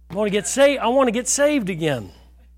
I want to get saved again.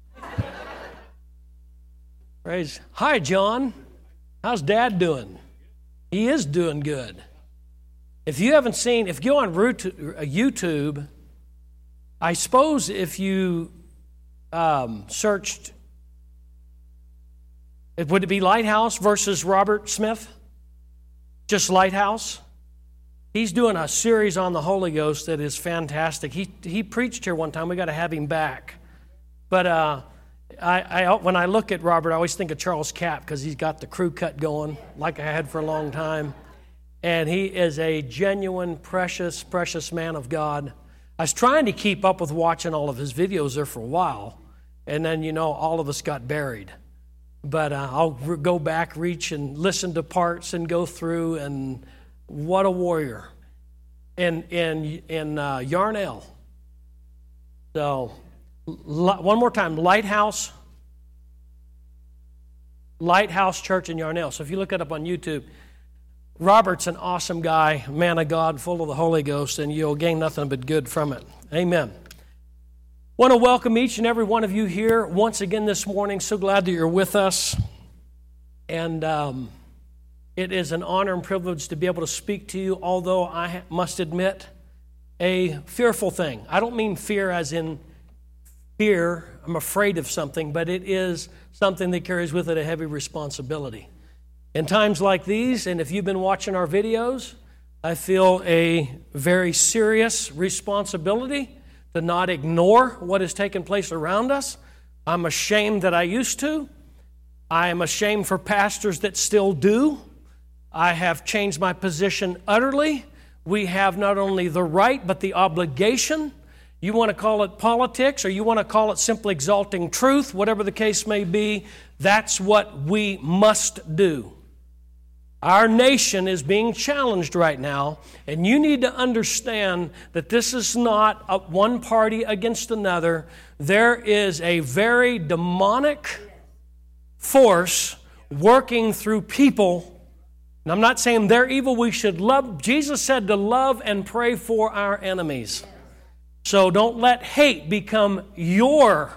Praise. Hi, John. How's Dad doing? He is doing good. If you haven't seen, if you go on YouTube, I suppose if you searched, would it be Lighthouse versus Robert Smith? Just Lighthouse? He's doing a series on the Holy Ghost that is fantastic. He preached here one time. We got to have him back. But when I look at Robert, I always think of Charles Capp because he's got the crew cut going like I had for a long time. And he is a genuine, precious, precious man of God. I was trying to keep up with watching all of his videos there for a while. And then, all of us got buried. But I'll go back, reach, and listen to parts and go through. And what a warrior. In Yarnell. So, one more time, Lighthouse Church in Yarnell. So if you look it up on YouTube, Robert's an awesome guy, man of God, full of the Holy Ghost, and you'll gain nothing but good from it. Amen. Want to welcome each and every one of you here once again this morning. So glad that you're with us. And it is an honor and privilege to be able to speak to you, although I must admit, a fearful thing. I don't mean fear as in fear, I'm afraid of something, but it is something that carries with it a heavy responsibility. In times like these, and if you've been watching our videos, I feel a very serious responsibility to not ignore what has taken place around us. I'm ashamed that I used to. I am ashamed for pastors that still do. I have changed my position utterly. We have not only the right, but the obligation. You want to call it politics, or you want to call it simply exalting truth, whatever the case may be, that's what we must do. Our nation is being challenged right now, and you need to understand that this is not one party against another. There is a very demonic force working through people. And I'm not saying they're evil. We should love. Jesus said to love and pray for our enemies. So don't let hate become your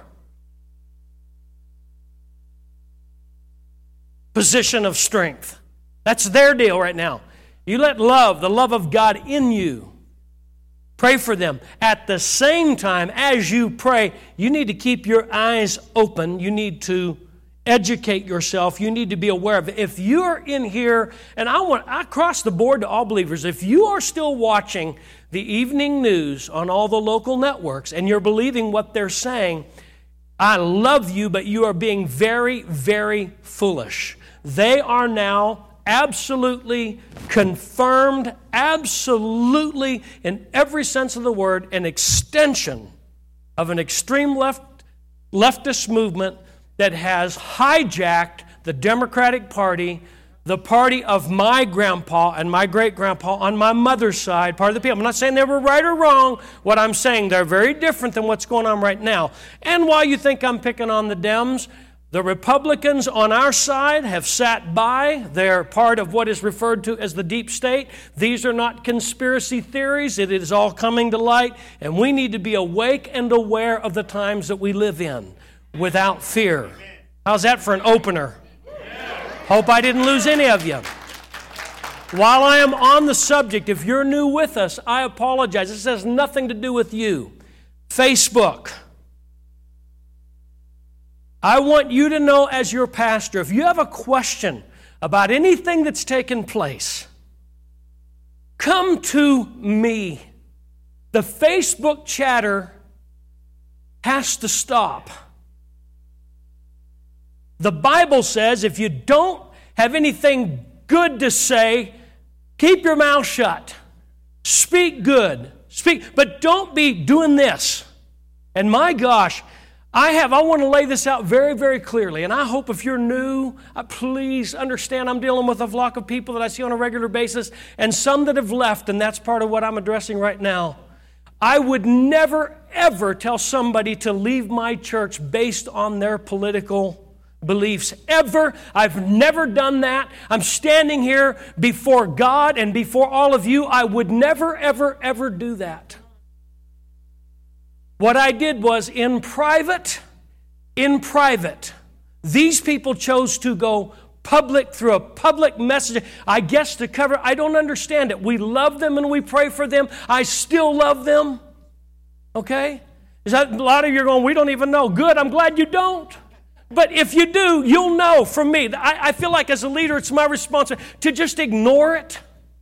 position of strength. That's their deal right now. You let love, the love of God in you, pray for them. At the same time, as you pray, you need to keep your eyes open. You need to educate yourself. You need to be aware of it. If you're in here, and I cross the board to all believers, if you are still watching the evening news on all the local networks and you're believing what they're saying, I love you, but you are being very, very foolish. They are now absolutely confirmed, absolutely, in every sense of the word, an extension of an extreme leftist movement that has hijacked the Democratic Party, the party of my grandpa and my great-grandpa on my mother's side, part of the people. I'm not saying they were right or wrong. What I'm saying, they're very different than what's going on right now. And while you think I'm picking on the Dems, the Republicans on our side have sat by. They're part of what is referred to as the deep state. These are not conspiracy theories. It is all coming to light, and we need to be awake and aware of the times that we live in without fear. How's that for an opener? Hope I didn't lose any of you. While I am on the subject, if you're new with us, I apologize. This has nothing to do with you. Facebook. I want you to know as your pastor, if you have a question about anything that's taken place, come to me. The Facebook chatter has to stop. The Bible says if you don't have anything good to say, keep your mouth shut. Speak good. Speak, but don't be doing this. And my gosh, I want to lay this out very, very clearly, and I hope if you're new, please understand I'm dealing with a flock of people that I see on a regular basis, and some that have left, and that's part of what I'm addressing right now. I would never, ever tell somebody to leave my church based on their political beliefs, ever. I've never done that. I'm standing here before God and before all of you. I would never, ever, ever do that. What I did was in private, these people chose to go public through a public message, I guess to cover. I don't understand it. We love them and we pray for them. I still love them. Okay? Is that a lot of you are going, we don't even know. Good, I'm glad you don't. But if you do, you'll know from me. I feel like as a leader, it's my responsibility to just ignore it.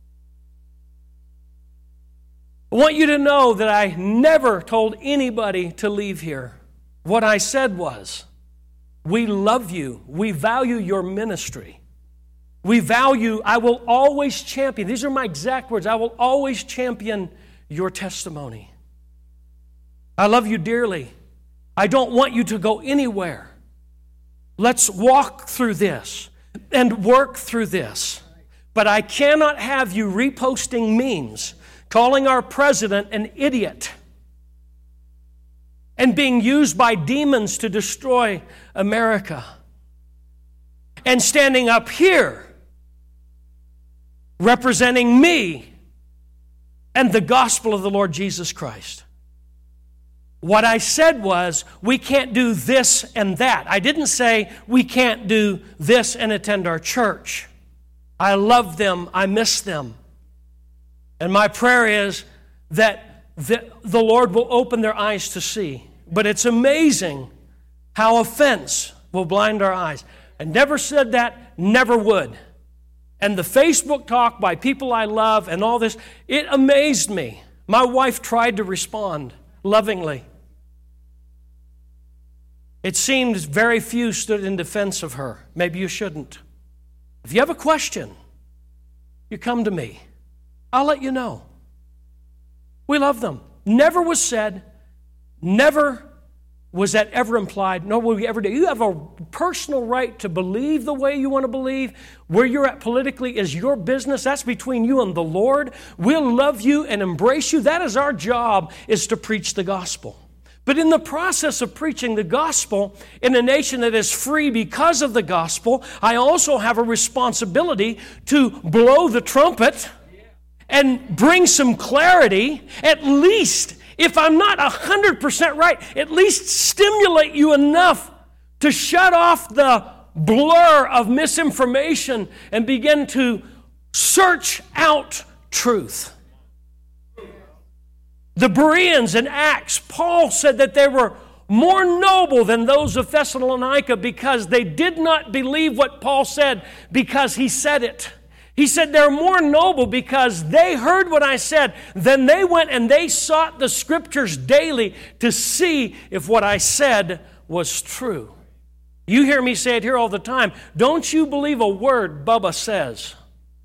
I want you to know that I never told anybody to leave here. What I said was, we love you. We value your ministry. I will always champion. These are my exact words. I will always champion your testimony. I love you dearly. I don't want you to go anywhere. Let's walk through this and work through this. But I cannot have you reposting memes, calling our president an idiot, and being used by demons to destroy America. And standing up here, representing me and the gospel of the Lord Jesus Christ. What I said was, we can't do this and that. I didn't say we can't do this and attend our church. I love them. I miss them. And my prayer is that the Lord will open their eyes to see. But it's amazing how offense will blind our eyes. I never said that, never would. And the Facebook talk by people I love and all this, it amazed me. My wife tried to respond lovingly. It seemed very few stood in defense of her. Maybe you shouldn't. If you have a question, you come to me. I'll let you know. We love them. Never was said, never was that ever implied, nor will we ever do. You have a personal right to believe the way you want to believe. Where you're at politically is your business. That's between you and the Lord. We'll love you and embrace you. That is our job, is to preach the gospel. But in the process of preaching the gospel in a nation that is free because of the gospel, I also have a responsibility to blow the trumpet and bring some clarity, at least, if I'm not 100% right, at least stimulate you enough to shut off the blur of misinformation and begin to search out truth. The Bereans in Acts, Paul said that they were more noble than those of Thessalonica because they did not believe what Paul said because he said it. He said they're more noble because they heard what I said. Then they went and they sought the Scriptures daily to see if what I said was true. You hear me say it here all the time. Don't you believe a word Bubba says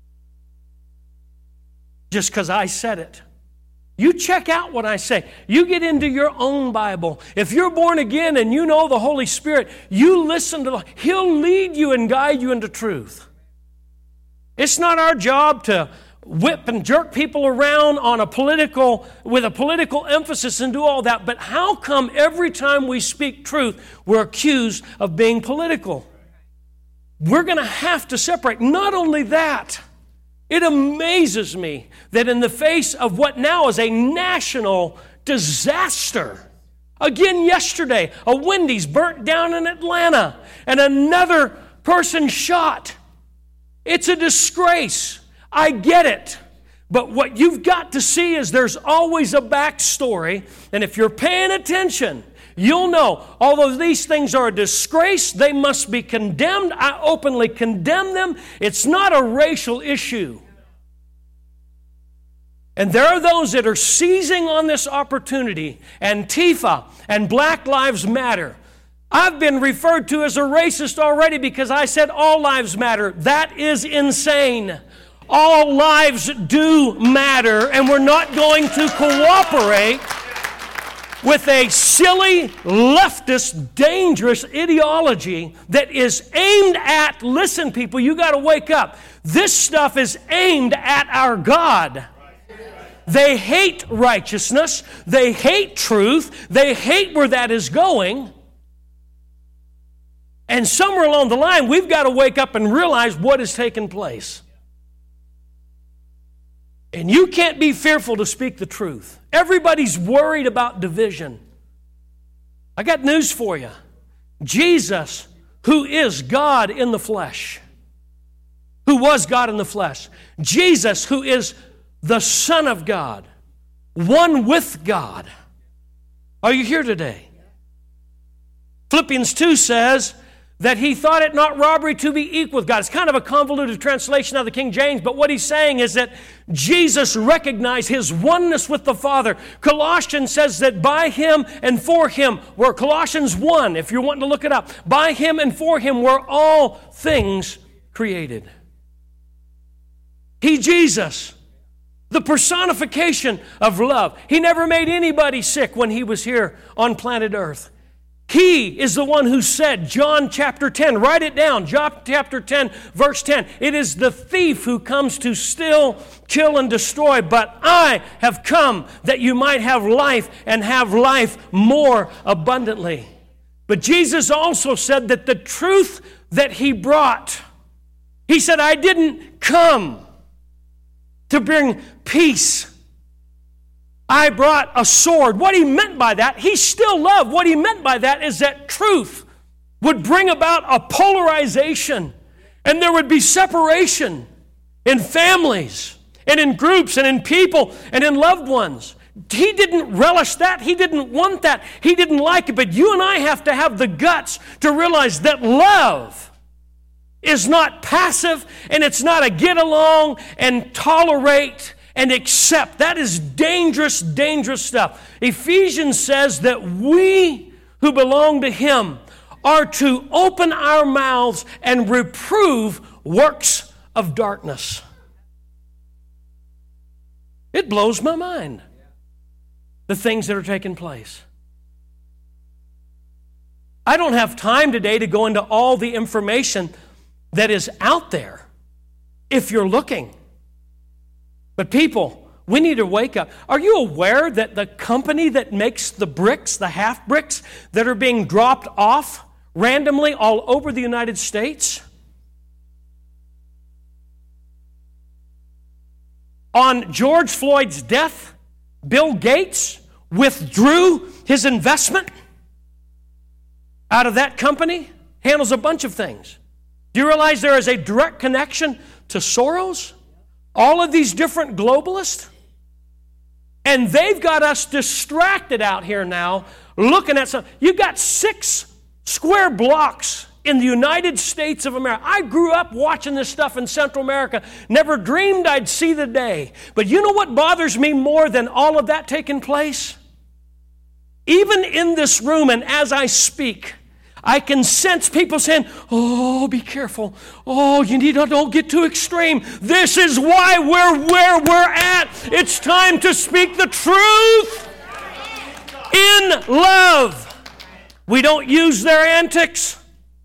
just because I said it. You check out what I say. You get into your own Bible. If you're born again and you know the Holy Spirit, you listen to He'll lead you and guide you into truth. It's not our job to whip and jerk people around with a political emphasis and do all that. But how come every time we speak truth, we're accused of being political? We're going to have to separate. Not only that, it amazes me that in the face of what now is a national disaster, again yesterday, a Wendy's burnt down in Atlanta and another person shot. It's a disgrace. I get it. But what you've got to see is there's always a backstory. And if you're paying attention, you'll know, although these things are a disgrace, they must be condemned. I openly condemn them. It's not a racial issue. And there are those that are seizing on this opportunity. Antifa and Black Lives Matter. I've been referred to as a racist already because I said all lives matter. That is insane. All lives do matter, and we're not going to cooperate with a silly, leftist, dangerous ideology that is aimed at, listen people, you got to wake up. This stuff is aimed at our God. They hate righteousness. They hate truth. They hate where that is going. And somewhere along the line, we've got to wake up and realize what has taken place. And you can't be fearful to speak the truth. Everybody's worried about division. I got news for you. Jesus, who is God in the flesh, who was God in the flesh, Jesus, who is the Son of God, one with God. Are you here today? Philippians 2 says that he thought it not robbery to be equal with God. It's kind of a convoluted translation of the King James, but what he's saying is that Jesus recognized his oneness with the Father. Colossians says that by him and for him were, Colossians 1, if you're wanting to look it up, by him and for him were all things created. He, Jesus, the personification of love. He never made anybody sick when he was here on planet Earth. He is the one who said, John chapter 10, write it down, John chapter 10, verse 10, it is the thief who comes to steal, kill, and destroy, but I have come that you might have life and have life more abundantly. But Jesus also said that the truth that he brought, he said, I didn't come to bring peace. I brought a sword. What he meant by that, he still loved. What he meant by that is that truth would bring about a polarization, and there would be separation in families and in groups and in people and in loved ones. He didn't relish that. He didn't want that. He didn't like it. But you and I have to have the guts to realize that love is not passive, and it's not a get along and tolerate and accept. That is dangerous, dangerous stuff. Ephesians says that we who belong to him are to open our mouths and reprove works of darkness. It blows my mind, the things that are taking place. I don't have time today to go into all the information that is out there if you're looking. But people, we need to wake up. Are you aware that the company that makes the bricks, the half bricks, that are being dropped off randomly all over the United States? On George Floyd's death, Bill Gates withdrew his investment out of that company. Handles a bunch of things. Do you realize there is a direct connection to Soros? All of these different globalists? And they've got us distracted out here now looking at something. You've got 6 square blocks in the United States of America. I grew up watching this stuff in Central America. Never dreamed I'd see the day. But you know what bothers me more than all of that taking place? Even in this room and as I speak, I can sense people saying, oh, be careful. Oh, you need to don't get too extreme. This is why we're where we're at. It's time to speak the truth in love. We don't use their antics.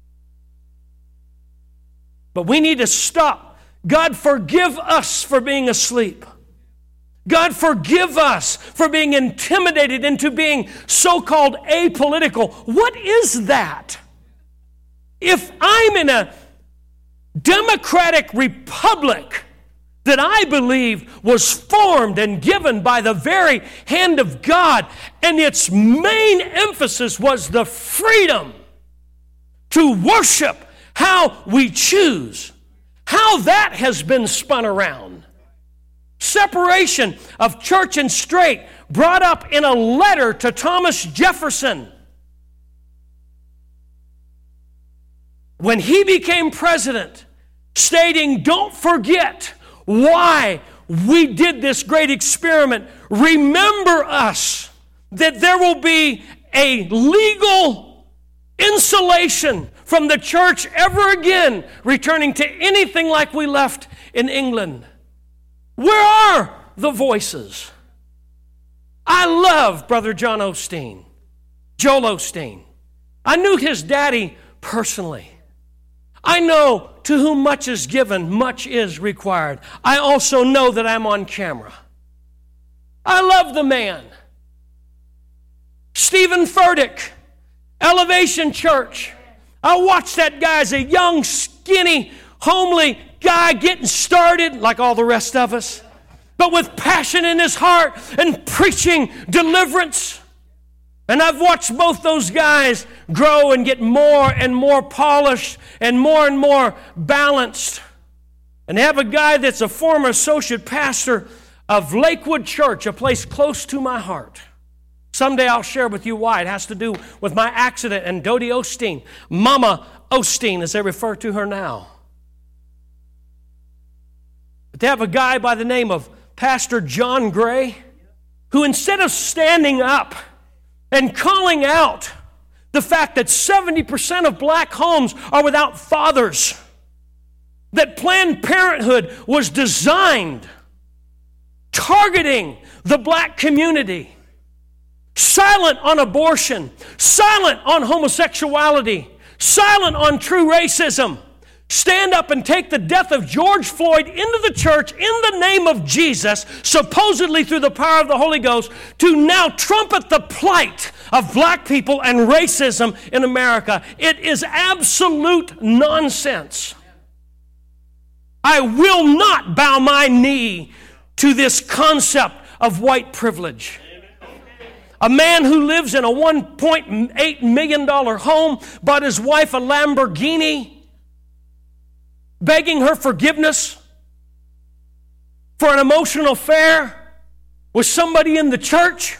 But we need to stop. God, forgive us for being asleep. God, forgive us for being intimidated into being so-called apolitical. What is that? If I'm in a democratic republic that I believe was formed and given by the very hand of God, and its main emphasis was the freedom to worship how we choose, how that has been spun around. Separation of church and state brought up in a letter to Thomas Jefferson. When he became president, stating, don't forget why we did this great experiment. Remember us, that there will be a legal insulation from the church ever again returning to anything like we left in England. Where are the voices? I love Brother John Osteen, Joel Osteen. I knew his daddy personally. I know to whom much is given, much is required. I also know that I'm on camera. I love the man. Stephen Furtick, Elevation Church. I watched that guy as a young, skinny, homely guy getting started like all the rest of us, but with passion in his heart and preaching deliverance. And I've watched both those guys grow and get more and more polished and more balanced. And have a guy that's a former associate pastor of Lakewood Church, a place close to my heart. Someday I'll share with you why. It has to do with my accident and Dodie Osteen, Mama Osteen, as they refer to her now. But they have a guy by the name of Pastor John Gray, who instead of standing up and calling out the fact that 70% of black homes are without fathers, that Planned Parenthood was designed targeting the black community, silent on abortion, silent on homosexuality, silent on true racism, stand up and take the death of George Floyd into the church in the name of Jesus, supposedly through the power of the Holy Ghost, to now trumpet the plight of black people and racism in America. It is absolute nonsense. I will not bow my knee to this concept of white privilege. A man who lives in a $1.8 million home bought his wife a Lamborghini, begging her forgiveness for an emotional affair with somebody in the church,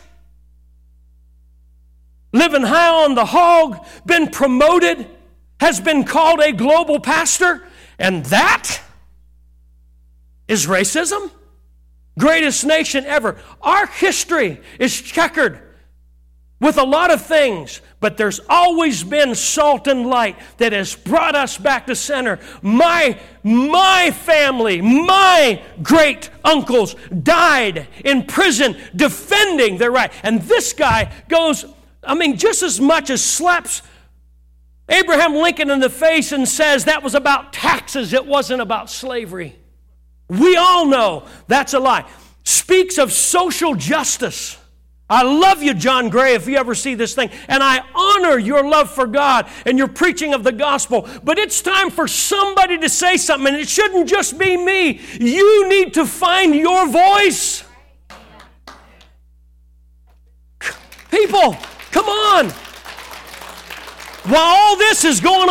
living high on the hog, been promoted, has been called a global pastor, and that is racism? Greatest nation ever. Our history is checkered with a lot of things, but there's always been salt and light that has brought us back to center. My family, my great uncles died in prison defending their right. And this guy goes, just as much as slaps Abraham Lincoln in the face and says that was about taxes, it wasn't about slavery. We all know that's a lie. Speaks of social justice. I love you, John Gray, if you ever see this thing. And I honor your love for God and your preaching of the gospel. But it's time for somebody to say something, and it shouldn't just be me. You need to find your voice. People, come on. While all this is going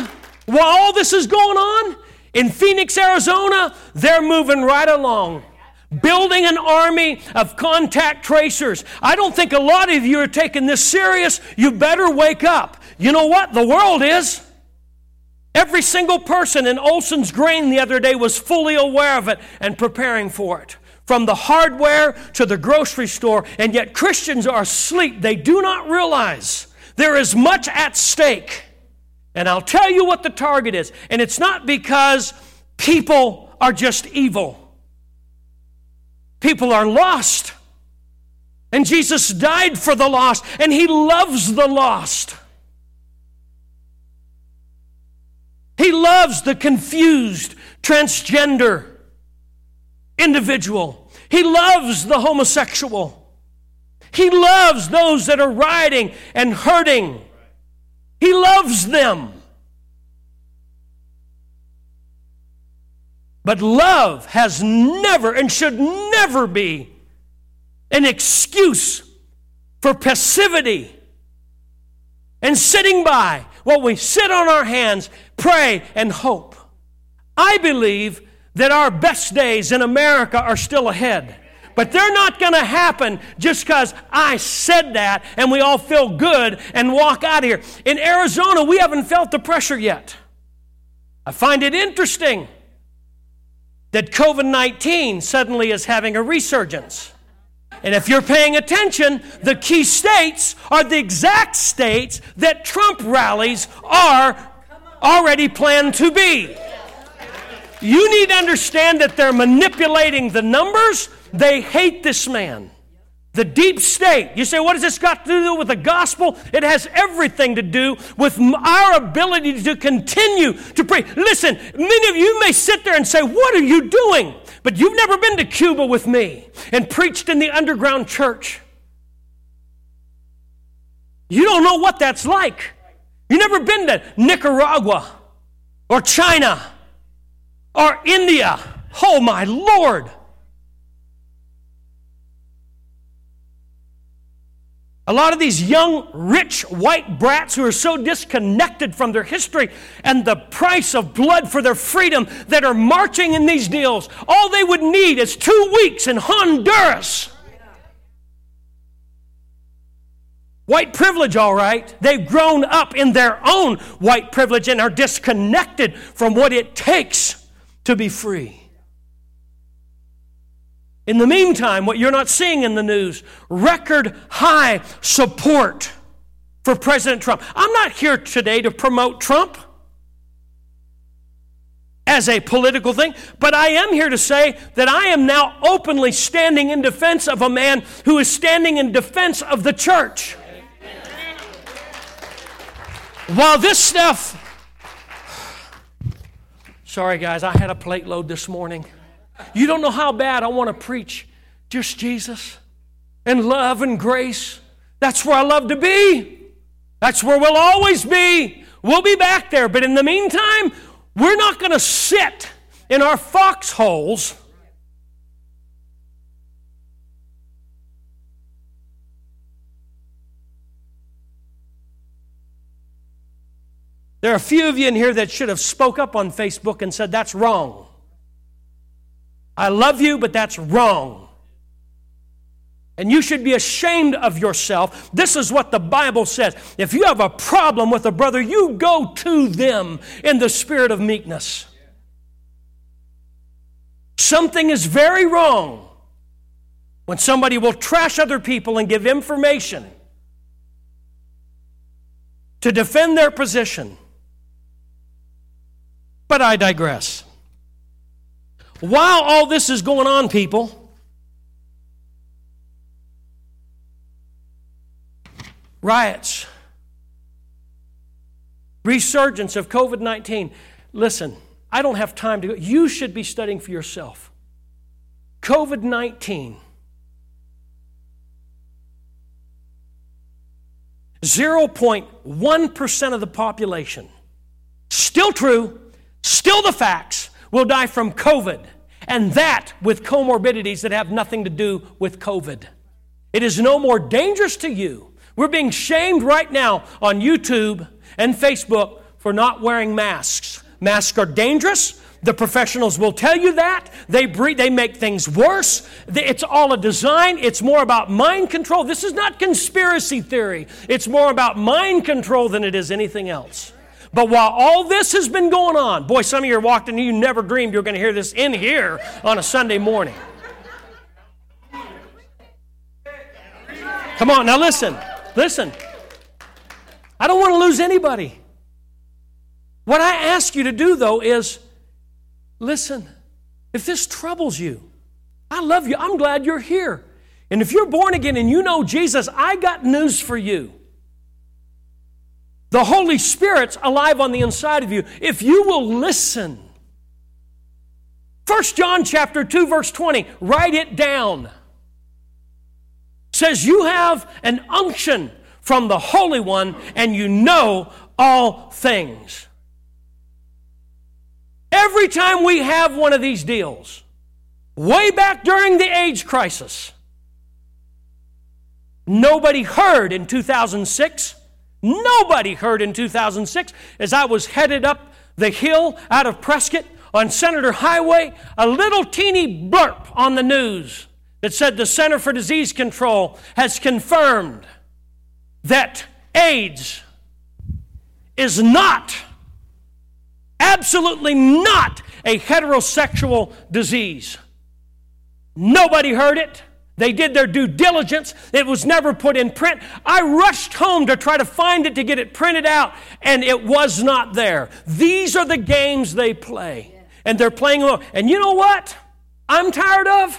on, in Phoenix, Arizona, they're moving right along, building an army of contact tracers. I don't think a lot of you are taking this serious. You better wake up. You know what? The world is. Every single person in Olson's Grain the other day was fully aware of it and preparing for it. From the hardware to the grocery store, and yet Christians are asleep. They do not realize there is much at stake. And I'll tell you what the target is. And it's not because people are just evil. People are lost. And Jesus died for the lost. And He loves the lost. He loves the confused, transgender individual. He loves the homosexual. He loves those that are rioting and hurting. He loves them. But love has never and should never be an excuse for passivity and sitting by while we sit on our hands, pray, and hope. I believe that our best days in America are still ahead. But they're not going to happen just because I said that and we all feel good and walk out of here. In Arizona, we haven't felt the pressure yet. I find it interesting that COVID-19 suddenly is having a resurgence. And if you're paying attention, the key states are the exact states that Trump rallies are already planned to be. You need to understand that they're manipulating the numbers. They hate this man. The deep state. You say, what has this got to do with the gospel? It has everything to do with our ability to continue to pray. Listen, many of you may sit there and say, what are you doing? But you've never been to Cuba with me and preached in the underground church. You don't know what that's like. You've never been to Nicaragua or China or India. Oh, my Lord. A A lot of these young, rich, white brats who are so disconnected from their history and the price of blood for their freedom that are marching in these deals. All they would need is 2 weeks in Honduras. White privilege, all right. They've grown up in their own white privilege and are disconnected from what it takes to be free. In the meantime, what you're not seeing in the news, record high support for President Trump. I'm not here today to promote Trump as a political thing, but I am here to say that I am now openly standing in defense of a man who is standing in defense of the church. While this stuff... Sorry, guys, I had a plate load this morning. You don't know how bad I want to preach just Jesus and love and grace. That's where I love to be. That's where we'll always be. We'll be back there. But in the meantime, we're not going to sit in our foxholes There are a few of you in here that should have spoke up on Facebook and said, that's wrong. I love you, but that's wrong. And you should be ashamed of yourself. This is what the Bible says. If you have a problem with a brother, you go to them in the spirit of meekness. Something is very wrong when somebody will trash other people and give information to defend their position. But I digress. While all this is going on, people, riots, resurgence of COVID-19. Listen, I don't have time to go. You should be studying for yourself. COVID-19. 0.1% of the population. Still true, still the facts, will die from COVID. And that with comorbidities that have nothing to do with COVID. It is no more dangerous to you. We're being shamed right now on YouTube and Facebook for not wearing masks. Masks are dangerous. The professionals will tell you that. They make things worse. It's all a design. It's more about mind control. This is not conspiracy theory. It's more about mind control than it is anything else. But while all this has been going on, boy, some of you are walked in, you never dreamed you were going to hear this in here on a Sunday morning. Come on, now listen. I don't want to lose anybody. What I ask you to do, though, is listen. If this troubles you, I love you. I'm glad you're here. And if you're born again and you know Jesus, I got news for you. The Holy Spirit's alive on the inside of you. If you will listen. 1 John chapter 2, verse 20. Write it down. Says you have an unction from the Holy One and you know all things. Every time we have one of these deals, way back during the AIDS crisis, nobody heard in 2006. Nobody heard in 2006 as I was headed up the hill out of Prescott on Senator Highway, a little teeny blurb on the news that said the Center for Disease Control has confirmed that AIDS is not, absolutely not, a heterosexual disease. Nobody heard it. They did their due diligence. It was never put in print. I rushed home to try to find it, to get it printed out, and it was not there. These are the games they play, and they're playing along. And you know what I'm tired of?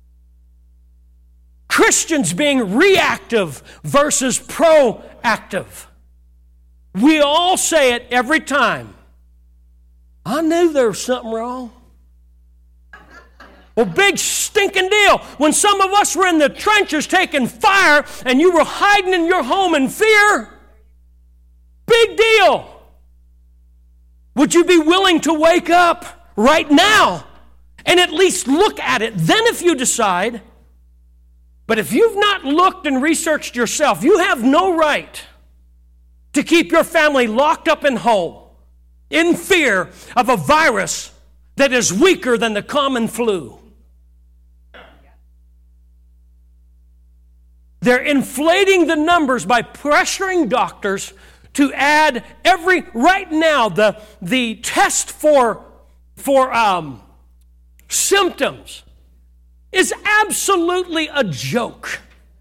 Christians being reactive versus proactive. We all say it every time. I knew there was something wrong. Well, big stinking deal. When some of us were in the trenches taking fire and you were hiding in your home in fear, big deal. Would you be willing to wake up right now and at least look at it? Then if you decide, But if you've not looked and researched yourself, you have no right to keep your family locked up in home in fear of a virus that is weaker than the common flu. They're inflating the numbers by pressuring doctors to add right now the test for symptoms is absolutely a joke.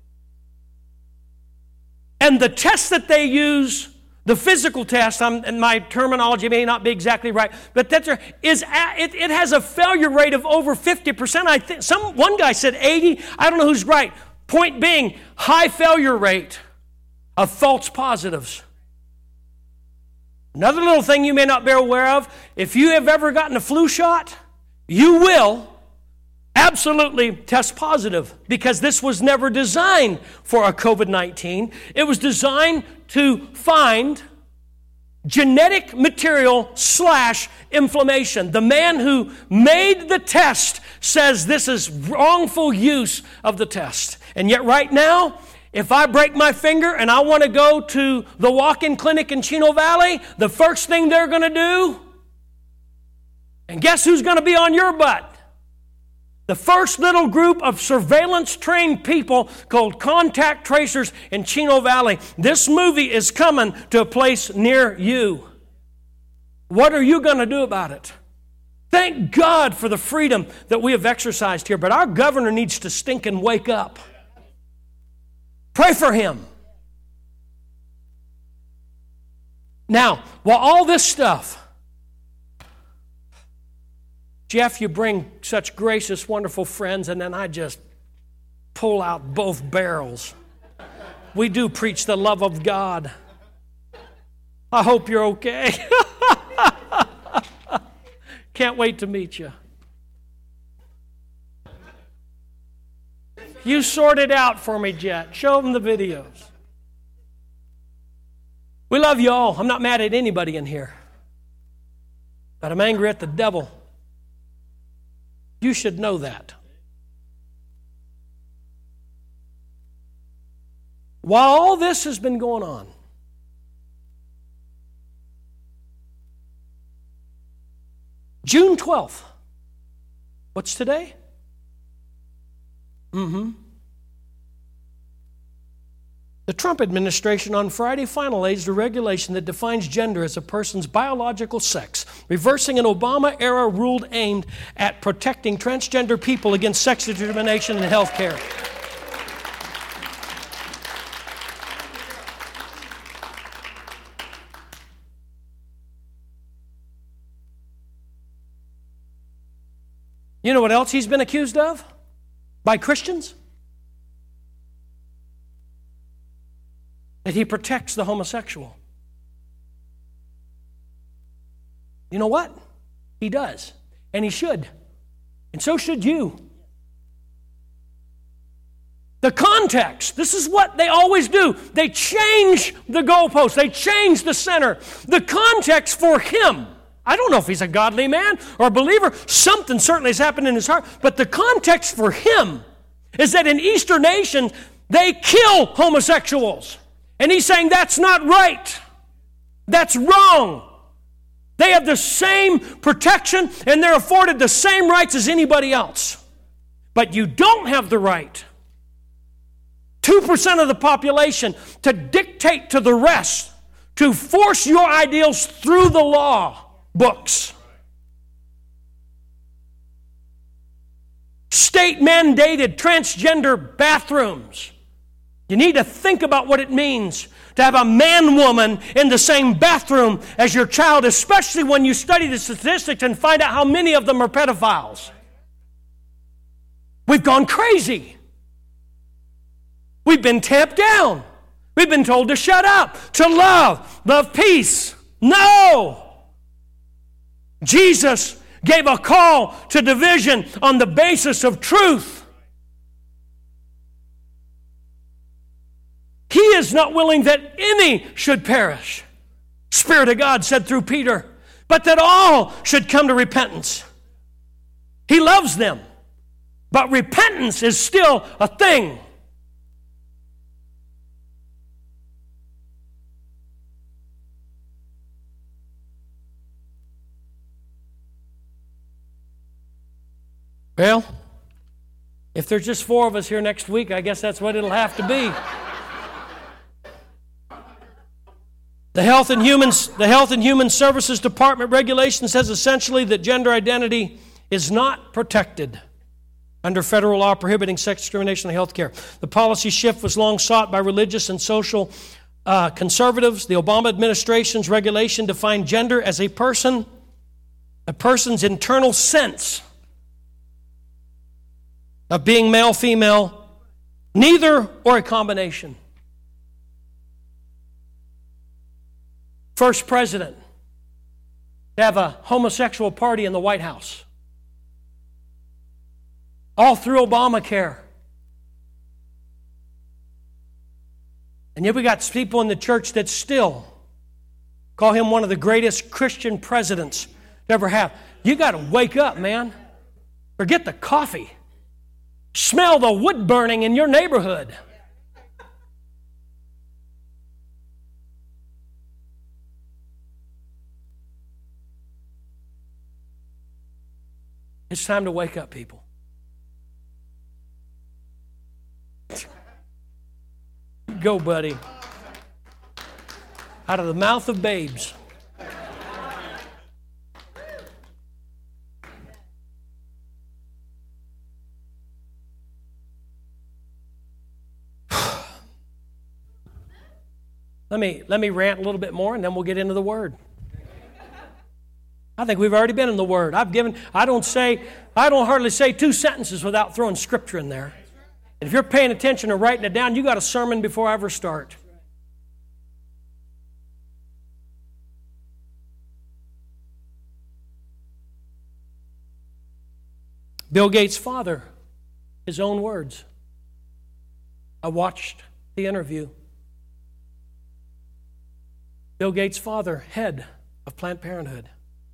And the test that they use, the physical test, and my terminology may not be exactly right, but it has a failure rate of over 50%. I think one guy said 80. I don't know who's right. Point being, high failure rate of false positives. Another little thing you may not be aware of, if you have ever gotten a flu shot, you will absolutely test positive, because this was never designed for a COVID-19. It was designed to find genetic material / inflammation. The man who made the test says this is wrongful use of the test. And yet right now, if I break my finger and I want to go to the walk-in clinic in Chino Valley, the first thing they're going to do, and guess who's going to be on your butt? The first little group of surveillance-trained people called contact tracers in Chino Valley. This movie is coming to a place near you. What are you going to do about it? Thank God for the freedom that we have exercised here, but our governor needs to stink and wake up. Pray for him. Now, while all this stuff, Jeff, you bring such gracious, wonderful friends, and then I just pull out both barrels. We do preach the love of God. I hope you're okay. Can't wait to meet you. You sort it out for me, Jet. Show them the videos. We love you all. I'm not mad at anybody in here. But I'm angry at the devil. You should know that. While all this has been going on, June 12th, what's today? The Trump administration on Friday finalized a regulation that defines gender as a person's biological sex, reversing an Obama-era rule aimed at protecting transgender people against sex discrimination in health care. You know what else he's been accused of by Christians? That he protects the homosexual. You know what? He does. And he should. And so should you. The context, this is what they always do. They change the goalpost. They change the center. The context for him, I don't know if he's a godly man or a believer. Something certainly has happened in his heart. But the context for him is that in Eastern nations, they kill homosexuals. And he's saying that's not right. That's wrong. They have the same protection and they're afforded the same rights as anybody else. But you don't have the right, 2% of the population, to dictate to the rest, to force your ideals through the law books. State-mandated transgender bathrooms. You need to think about what it means to have a man-woman in the same bathroom as your child, especially when you study the statistics and find out how many of them are pedophiles. We've gone crazy. We've been tamped down. We've been told to shut up, to love peace. No! Jesus gave a call to division on the basis of truth. He is not willing that any should perish. Spirit of God said through Peter, but that all should come to repentance. He loves them, but repentance is still a thing. Well, if there's just 4 of us here next week, I guess that's what it'll have to be. The Health and Human Services Department regulation says essentially that gender identity is not protected under federal law prohibiting sex discrimination in health care. The policy shift was long sought by religious and social conservatives. The Obama administration's regulation defined gender as a person's internal sense of being male, female, neither or a combination. First president to have a homosexual party in the White House. All through Obamacare. And yet we got people in the church that still call him one of the greatest Christian presidents to ever have. You got to wake up, man. Forget the coffee. Smell the wood burning in your neighborhood. It's time to wake up, people. Go, buddy. Out of the mouth of babes. Let me rant a little bit more and then we'll get into the Word. I think we've already been in the Word. I don't hardly say 2 sentences without throwing Scripture in there. And if you're paying attention and writing it down, you got a sermon before I ever start. Bill Gates' father, his own words. I watched the interview. Bill Gates' father, head of Planned Parenthood,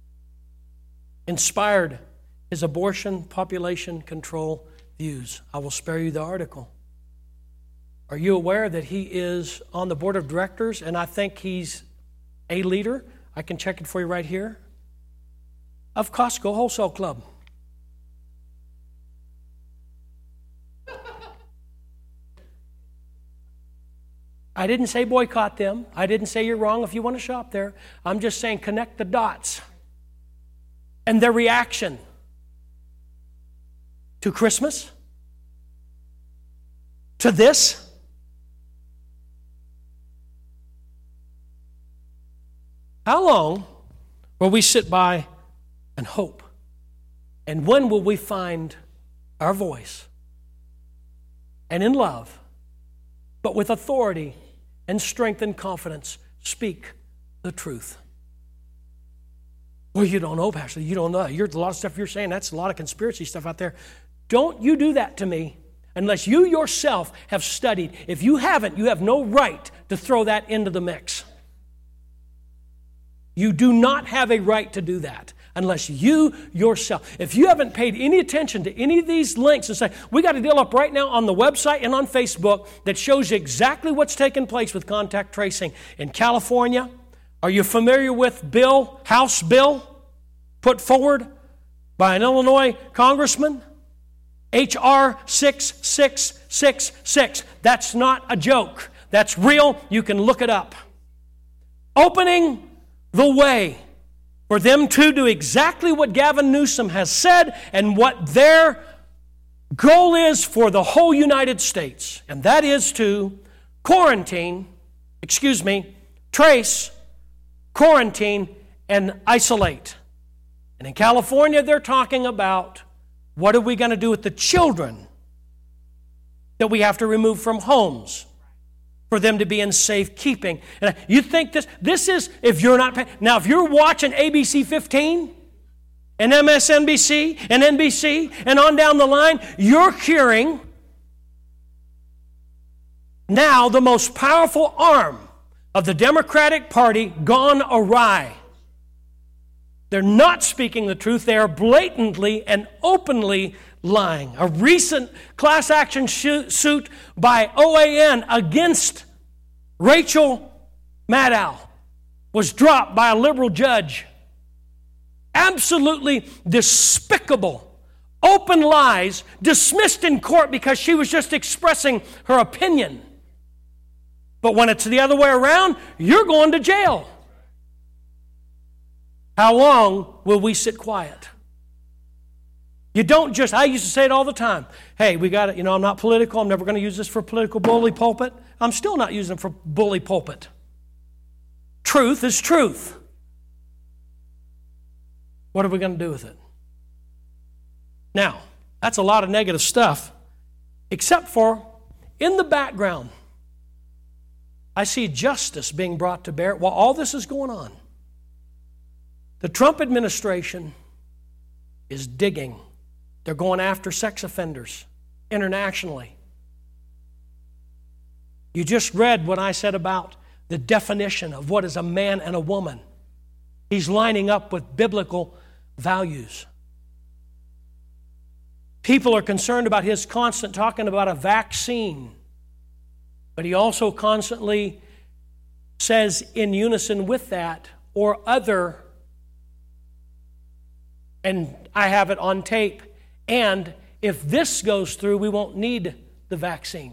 inspired his abortion population control views. I will spare you the article. Are you aware that he is on the board of directors, and I think he's a leader, I can check it for you right here, of Costco Wholesale Club. I didn't say boycott them. I didn't say you're wrong if you want to shop there. I'm just saying connect the dots. And their reaction to Christmas, to this. How long will we sit by and hope? And when will we find our voice? And in love, but with authority and strength and confidence, speak the truth. Well, you don't know, Pastor. You don't know. A lot of stuff you're saying, that's a lot of conspiracy stuff out there. Don't you do that to me unless you yourself have studied. If you haven't, you have no right to throw that into the mix. You do not have a right to do that unless you yourself. If you haven't paid any attention to any of these links and say, we got a deal up right now on the website and on Facebook that shows you exactly what's taking place with contact tracing in California. Are you familiar with House bill put forward by an Illinois congressman? H.R. 6666. That's not a joke. That's real. You can look it up. Opening the way for them to do exactly what Gavin Newsom has said and what their goal is for the whole United States. And that is to trace, quarantine, and isolate. And in California, they're talking about what are we going to do with the children that we have to remove from homes for them to be in safekeeping. And you think this is, if you're not paying. Now, if you're watching ABC 15 and MSNBC and NBC and on down the line, you're hearing now the most powerful arm of the Democratic Party gone awry. They're not speaking the truth. They are blatantly and openly lying. A recent class action suit by OAN against Rachel Maddow was dropped by a liberal judge. Absolutely despicable, open lies, dismissed in court because she was just expressing her opinion. But when it's the other way around, you're going to jail. How long will we sit quiet? You don't just, I used to say it all the time. Hey, we got it, I'm not political. I'm never going to use this for political bully pulpit. I'm still not using it for bully pulpit. Truth is truth. What are we going to do with it? Now, that's a lot of negative stuff, except for in the background, I see justice being brought to bear while all this is going on. The Trump administration is digging. They're going after sex offenders internationally. You just read what I said about the definition of what is a man and a woman. He's lining up with biblical values. People are concerned about his constant talking about a vaccine. But he also constantly says in unison with that, or other, and I have it on tape, and if this goes through, we won't need the vaccine.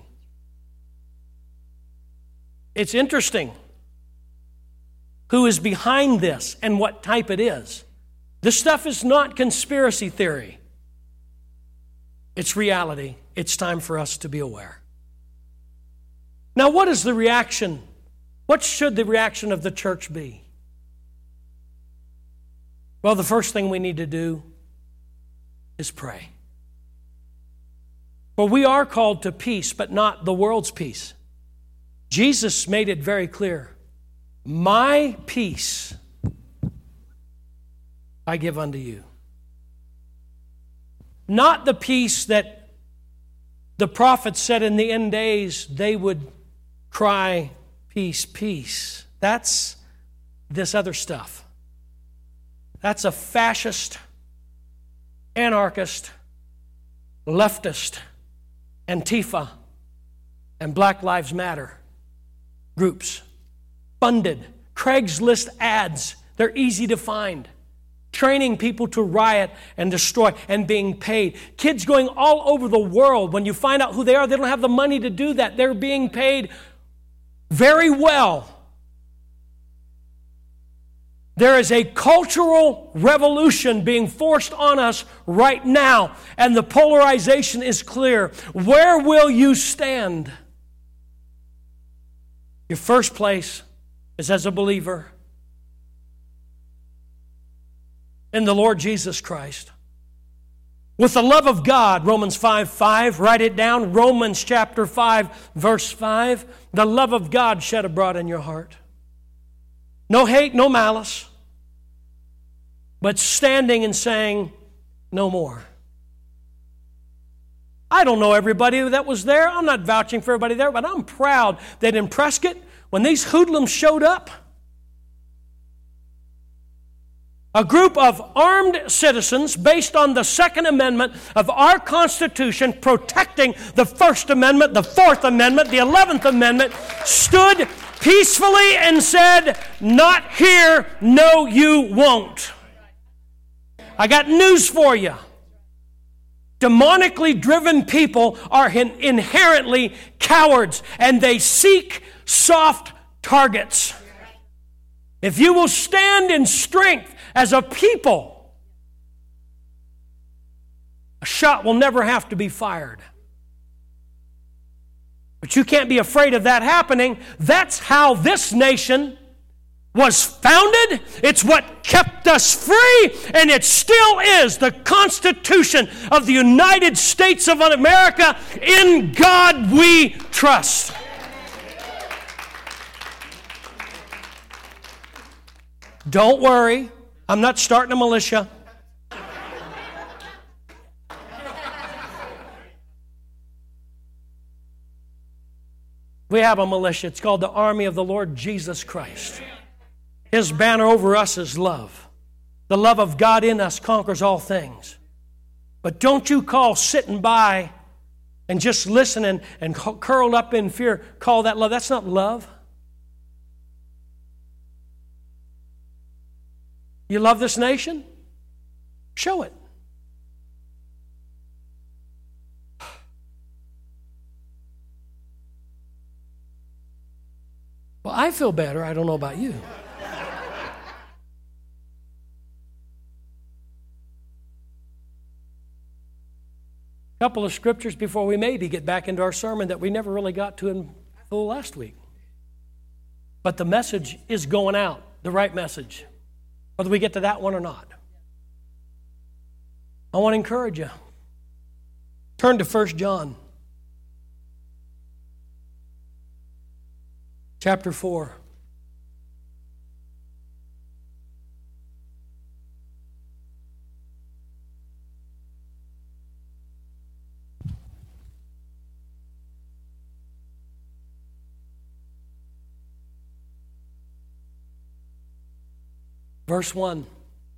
It's interesting who is behind this and what type it is. This stuff is not conspiracy theory. It's reality. It's time for us to be aware. Now, what is the reaction? What should the reaction of the church be? Well, the first thing we need to do is pray. For we are called to peace, but not the world's peace. Jesus made it very clear. My peace I give unto you. Not the peace that the prophets said in the end days they would cry, peace, peace. That's this other stuff. That's a fascist, anarchist, leftist, Antifa, and Black Lives Matter groups. Funded. Craigslist ads. They're easy to find. Training people to riot and destroy and being paid. Kids going all over the world. When you find out who they are, they don't have the money to do that. They're being paid very well. There is a cultural revolution being forced on us right now, and the polarization is clear. Where will you stand? Your first place is as a believer in the Lord Jesus Christ. With the love of God, Romans 5:5, write it down, Romans chapter 5, verse 5, the love of God shed abroad in your heart. No hate, no malice, but standing and saying, no more. I don't know everybody that was there. I'm not vouching for everybody there, but I'm proud that in Prescott, when these hoodlums showed up, a group of armed citizens based on the Second Amendment of our Constitution protecting the First Amendment, the Fourth Amendment, the 11th Amendment, stood peacefully and said, not here, no you won't. I got news for you. Demonically driven people are inherently cowards, and they seek soft targets. If you will stand in strength as a people, a shot will never have to be fired. But you can't be afraid of that happening. That's how this nation was founded. It's what kept us free, and it still is the Constitution of the United States of America. In God we trust. Don't worry, I'm not starting a militia. We have a militia. It's called the Army of the Lord Jesus Christ. His banner over us is love. The love of God in us conquers all things. But don't you call sitting by and just listening and curled up in fear, call that love. That's not love. You love this nation? Show it. Well, I feel better. I don't know about you. A couple of scriptures before we maybe get back into our sermon that we never really got to in full last week. But the message is going out, the right message, whether we get to that one or not. I want to encourage you. Turn to 1 John. Chapter 4. Verse 1.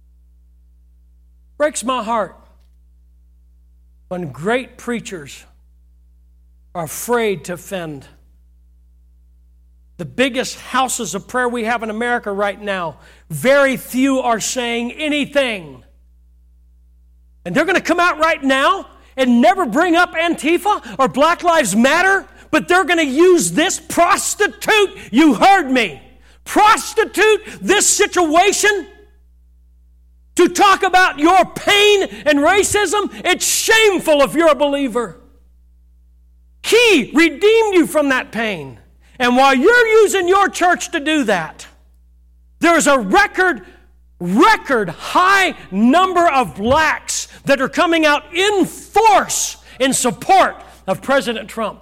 Breaks my heart when great preachers are afraid to offend. The biggest houses of prayer we have in America right now, very few are saying anything. And they're going to come out right now and never bring up Antifa or Black Lives Matter, but they're going to use this prostitute, you heard me, prostitute this situation to talk about your pain and racism. It's shameful if you're a believer. He redeemed you from that pain. And while you're using your church to do that, there's a record high number of blacks that are coming out in force in support of President Trump.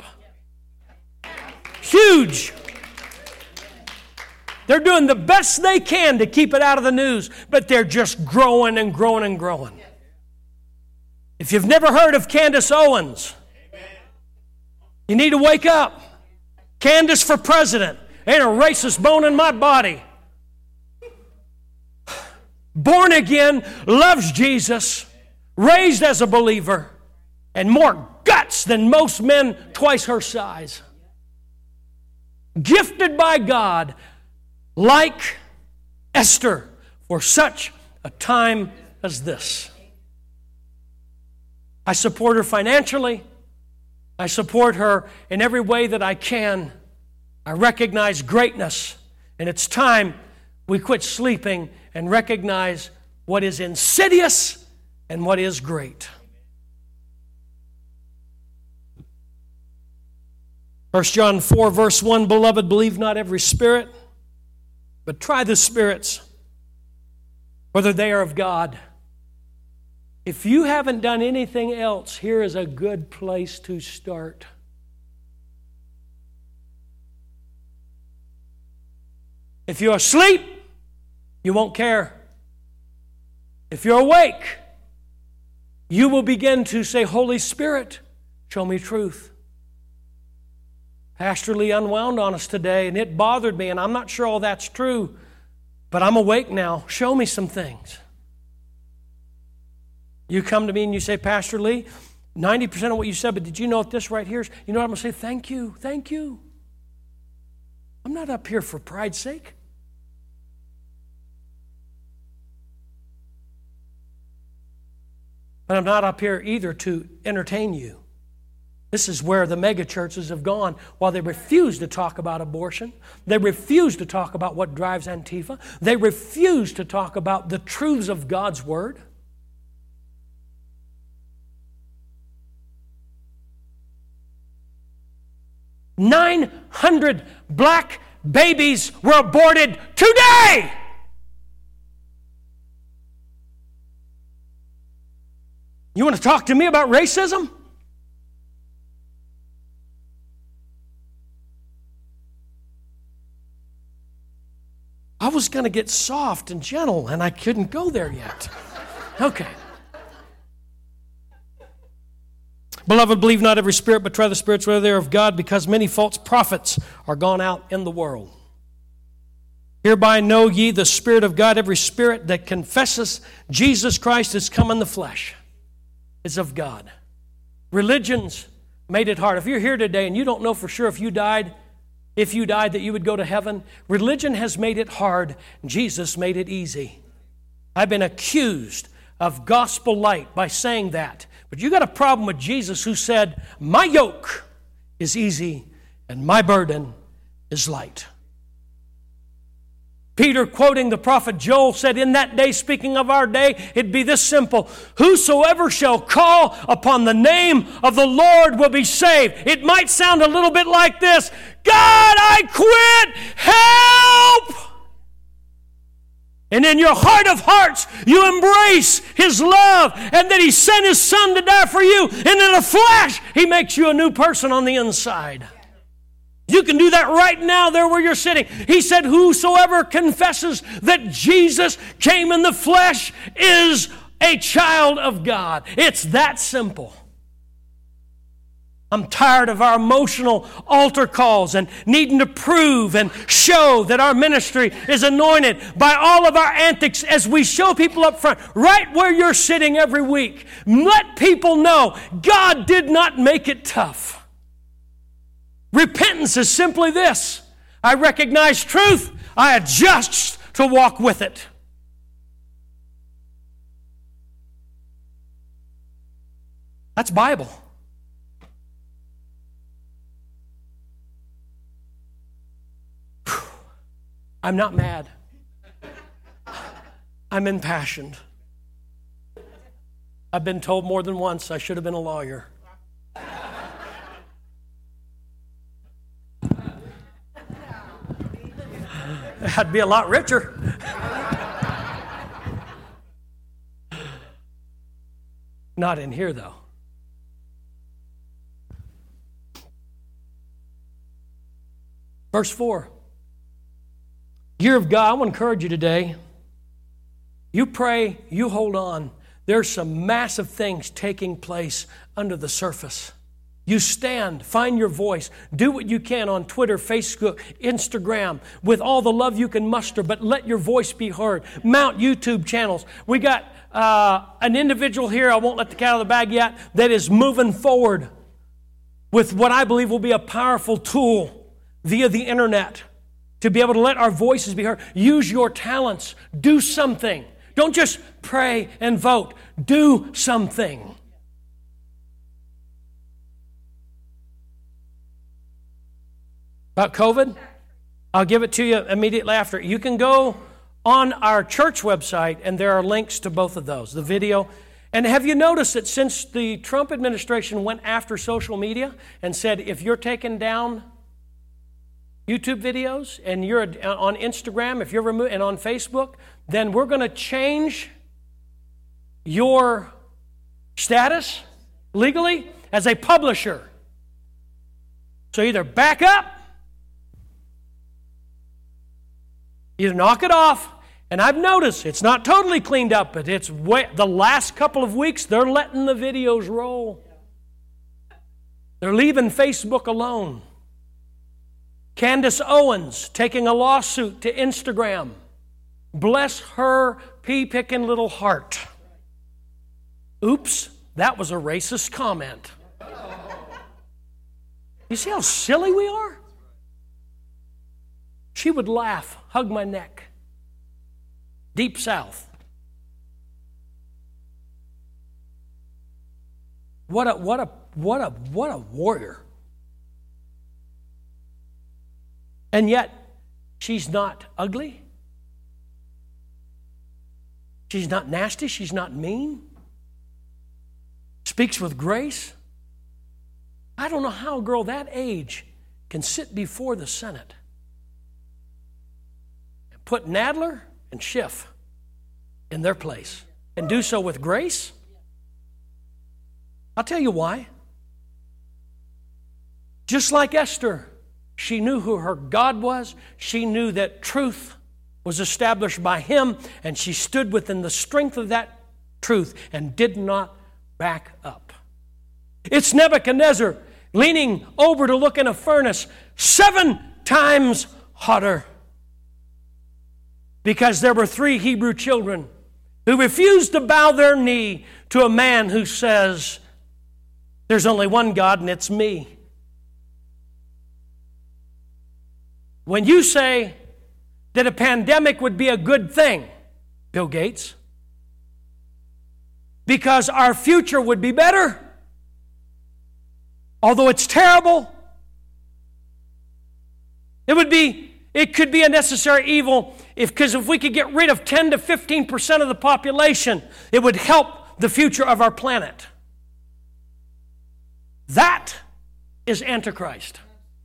Huge. They're doing the best they can to keep it out of the news, but they're just growing and growing and growing. If you've never heard of Candace Owens, you need to wake up. Candace for president. Ain't a racist bone in my body. Born again, loves Jesus, raised as a believer, and more guts than most men twice her size. Gifted by God, like Esther, for such a time as this. I support her financially. I support her in every way that I can. I recognize greatness, and it's time we quit sleeping and recognize what is insidious and what is great. 1 John 4, verse 1, Beloved, believe not every spirit, but try the spirits, whether they are of God. If you haven't done anything else, here is a good place to start. If you're asleep, you won't care. If you're awake, you will begin to say, Holy Spirit, show me truth. Pastor Lee unwound on us today, and it bothered me, and I'm not sure all that's true, but I'm awake now. Show me some things. You come to me and you say, Pastor Lee, 90% of what you said, but did you know this right here? You know what I'm going to say? Thank you, thank you. I'm not up here for pride's sake. But I'm not up here either to entertain you. This is where the mega churches have gone. While they refuse to talk about abortion, they refuse to talk about what drives Antifa, they refuse to talk about the truths of God's Word. "900 black babies were aborted today." You want to talk to me about racism? I was going to get soft and gentle, and I couldn't go there yet. Okay. Beloved, believe not every spirit, but try the spirits whether they are of God, because many false prophets are gone out in the world. Hereby know ye the Spirit of God, every spirit that confesses Jesus Christ is come in the flesh is of God. Religion's made it hard. If you're here today and you don't know for sure if you died that you would go to heaven, religion has made it hard. Jesus made it easy. I've been accused of gospel light by saying that. But you got a problem with Jesus, who said, my yoke is easy and my burden is light. Peter, quoting the prophet Joel, said, in that day, speaking of our day, it'd be this simple: whosoever shall call upon the name of the Lord will be saved. It might sound a little bit like this: God, I quit! Help! And in your heart of hearts, you embrace His love and that He sent His Son to die for you. And in a flash, He makes you a new person on the inside. You can do that right now there where you're sitting. He said, whosoever confesses that Jesus came in the flesh is a child of God. It's that simple. I'm tired of our emotional altar calls and needing to prove and show that our ministry is anointed by all of our antics as we show people up front, right where you're sitting every week. Let people know God did not make it tough. Repentance is simply this: I recognize truth, I adjust to walk with it. That's Bible. I'm not mad. I'm impassioned. I've been told more than once I should have been a lawyer. I'd be a lot richer. Not in here, though. Verse 4. Year of God, I want to encourage you today. You pray, you hold on. There's some massive things taking place under the surface. You stand, find your voice, do what you can on Twitter, Facebook, Instagram, with all the love you can muster, but let your voice be heard. Mount YouTube channels. We got an individual here, I won't let the cat out of the bag yet, that is moving forward with what I believe will be a powerful tool via the internet to be able to let our voices be heard. Use your talents. Do something. Don't just pray and vote. Do something. About COVID, I'll give it to you immediately after. You can go on our church website, and there are links to both of those, the video. And have you noticed that since the Trump administration went after social media and said, if you're taking down YouTube videos and you're on Instagram, if you're and on Facebook, then we're going to change your status legally as a publisher. So either back up, either knock it off, and I've noticed it's not totally cleaned up, but it's the last couple of weeks they're letting the videos roll. They're leaving Facebook alone. Candace Owens taking a lawsuit to Instagram. Bless her pea-picking little heart. Oops, that was a racist comment. You see how silly we are? She would laugh, hug my neck. Deep South. What a warrior. And yet, she's not ugly. She's not nasty. She's not mean. Speaks with grace. I don't know how a girl that age can sit before the Senate and put Nadler and Schiff in their place and do so with grace. I'll tell you why. Just like Esther, she knew who her God was. She knew that truth was established by Him, and she stood within the strength of that truth and did not back up. It's Nebuchadnezzar leaning over to look in a furnace 7 times hotter because there were 3 Hebrew children who refused to bow their knee to a man who says, there's only one God and it's me. When you say that a pandemic would be a good thing, Bill Gates, because our future would be better, although it's terrible, it would be It could be a necessary evil because if we could get rid of 10 to 15% of the population, it would help the future of our planet. That is Antichrist.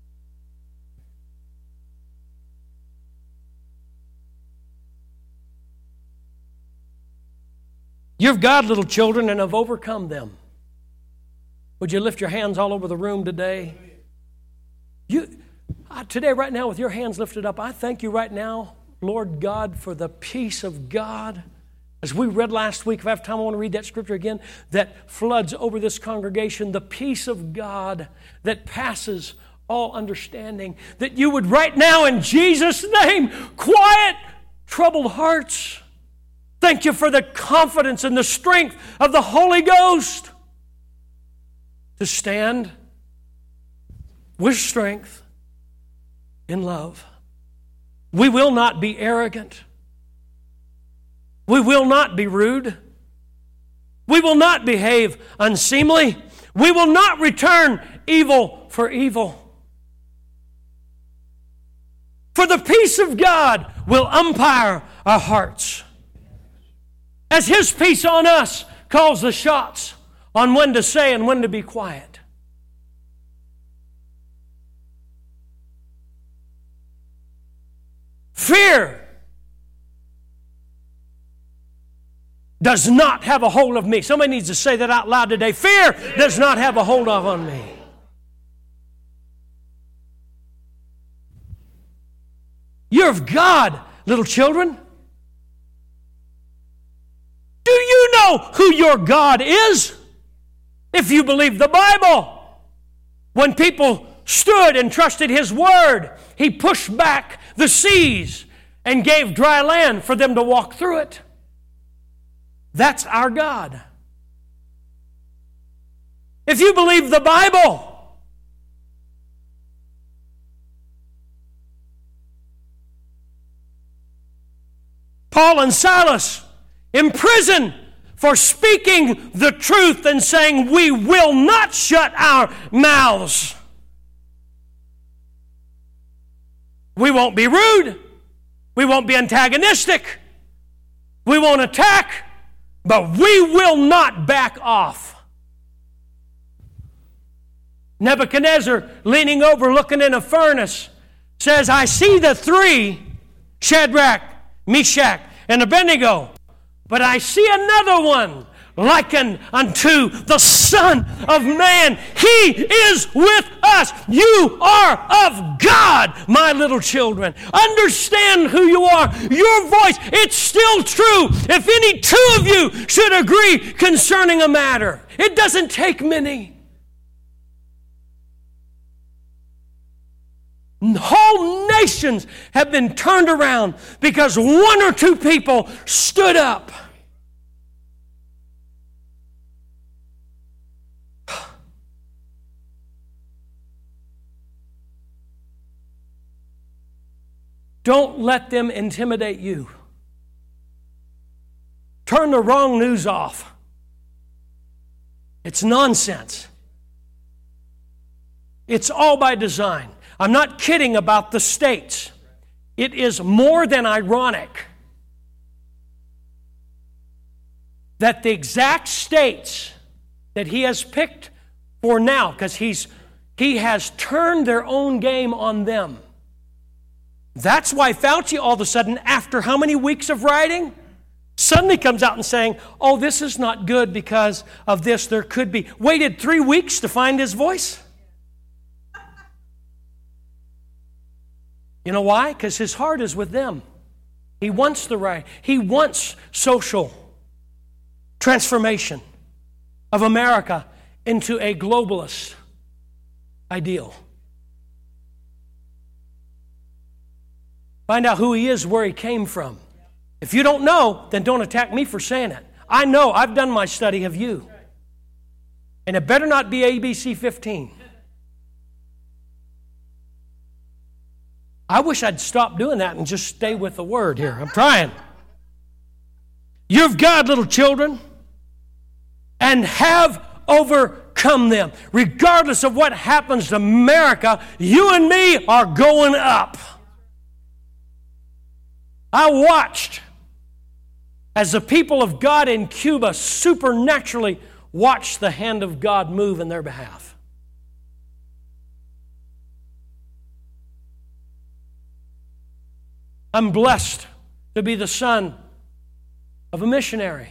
You've got little children and have overcome them. Would you lift your hands all over the room today? Today, right now, with your hands lifted up, I thank you right now, Lord God, for the peace of God. As we read last week, if I have time, I want to read that scripture again, that floods over this congregation, the peace of God that passes all understanding, that you would right now, in Jesus' name, quiet troubled hearts. Thank you for the confidence and the strength of the Holy Ghost to stand with strength in love. We will not be arrogant. We will not be rude. We will not behave unseemly. We will not return evil for evil. For the peace of God will umpire our hearts. As His peace on us calls the shots on when to say and when to be quiet. Fear does not have a hold of me. Somebody needs to say that out loud today. Fear does not have a hold on me. You're of God, little children. Do you know who your God is? If you believe the Bible. When people stood and trusted His Word, He pushed back the seas and gave dry land for them to walk through it. That's our God. If you believe the Bible, Paul and Silas in prison for speaking the truth and saying, we will not shut our mouths. We won't be rude. We won't be antagonistic. We won't attack. But we will not back off. Nebuchadnezzar, leaning over, looking in a furnace, says, I see the three, Shadrach, Meshach, and Abednego, but I see another one likened unto the Son of Man. He is with us. You are of God, my little children. Understand who you are. Your voice, it's still true. If any two of you should agree concerning a matter, it doesn't take many. Whole nations have been turned around because one or two people stood up. Don't let them intimidate you. Turn the wrong news off. It's nonsense. It's all by design. I'm not kidding about the states. It is more than ironic that the exact states that he has picked for now, because he has turned their own game on them. That's why Fauci all of a sudden, after how many weeks of writing, suddenly comes out and saying, oh, this is not good because of this. There could be. Waited 3 weeks to find his voice. You know why? Because his heart is with them. He wants the right. He wants social transformation of America into a globalist ideal. Find out who he is, where he came from. If you don't know, then don't attack me for saying it. I know. I've done my study of you. And it better not be ABC 15. I wish I'd stop doing that and just stay with the word here. I'm trying. You're of God, little children, and have overcome them. Regardless of what happens to America, you and me are going up. I watched as the people of God in Cuba supernaturally watched the hand of God move in their behalf. I'm blessed to be the son of a missionary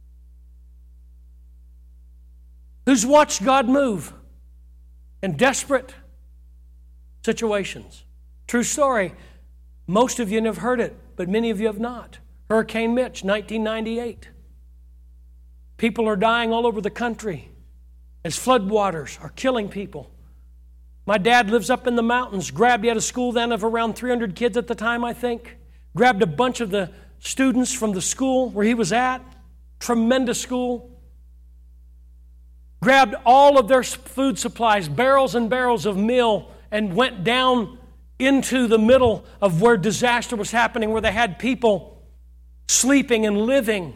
who's watched God move in desperate situations. True story. Most of you have heard it, but many of you have not. Hurricane Mitch, 1998. People are dying all over the country as floodwaters are killing people. My dad lives up in the mountains. He had a school then of around 300 kids at the time, I think. Grabbed a bunch of the students from the school where he was at. Tremendous school. Grabbed all of their food supplies, barrels and barrels of meal, and went down into the middle of where disaster was happening, where they had people sleeping and living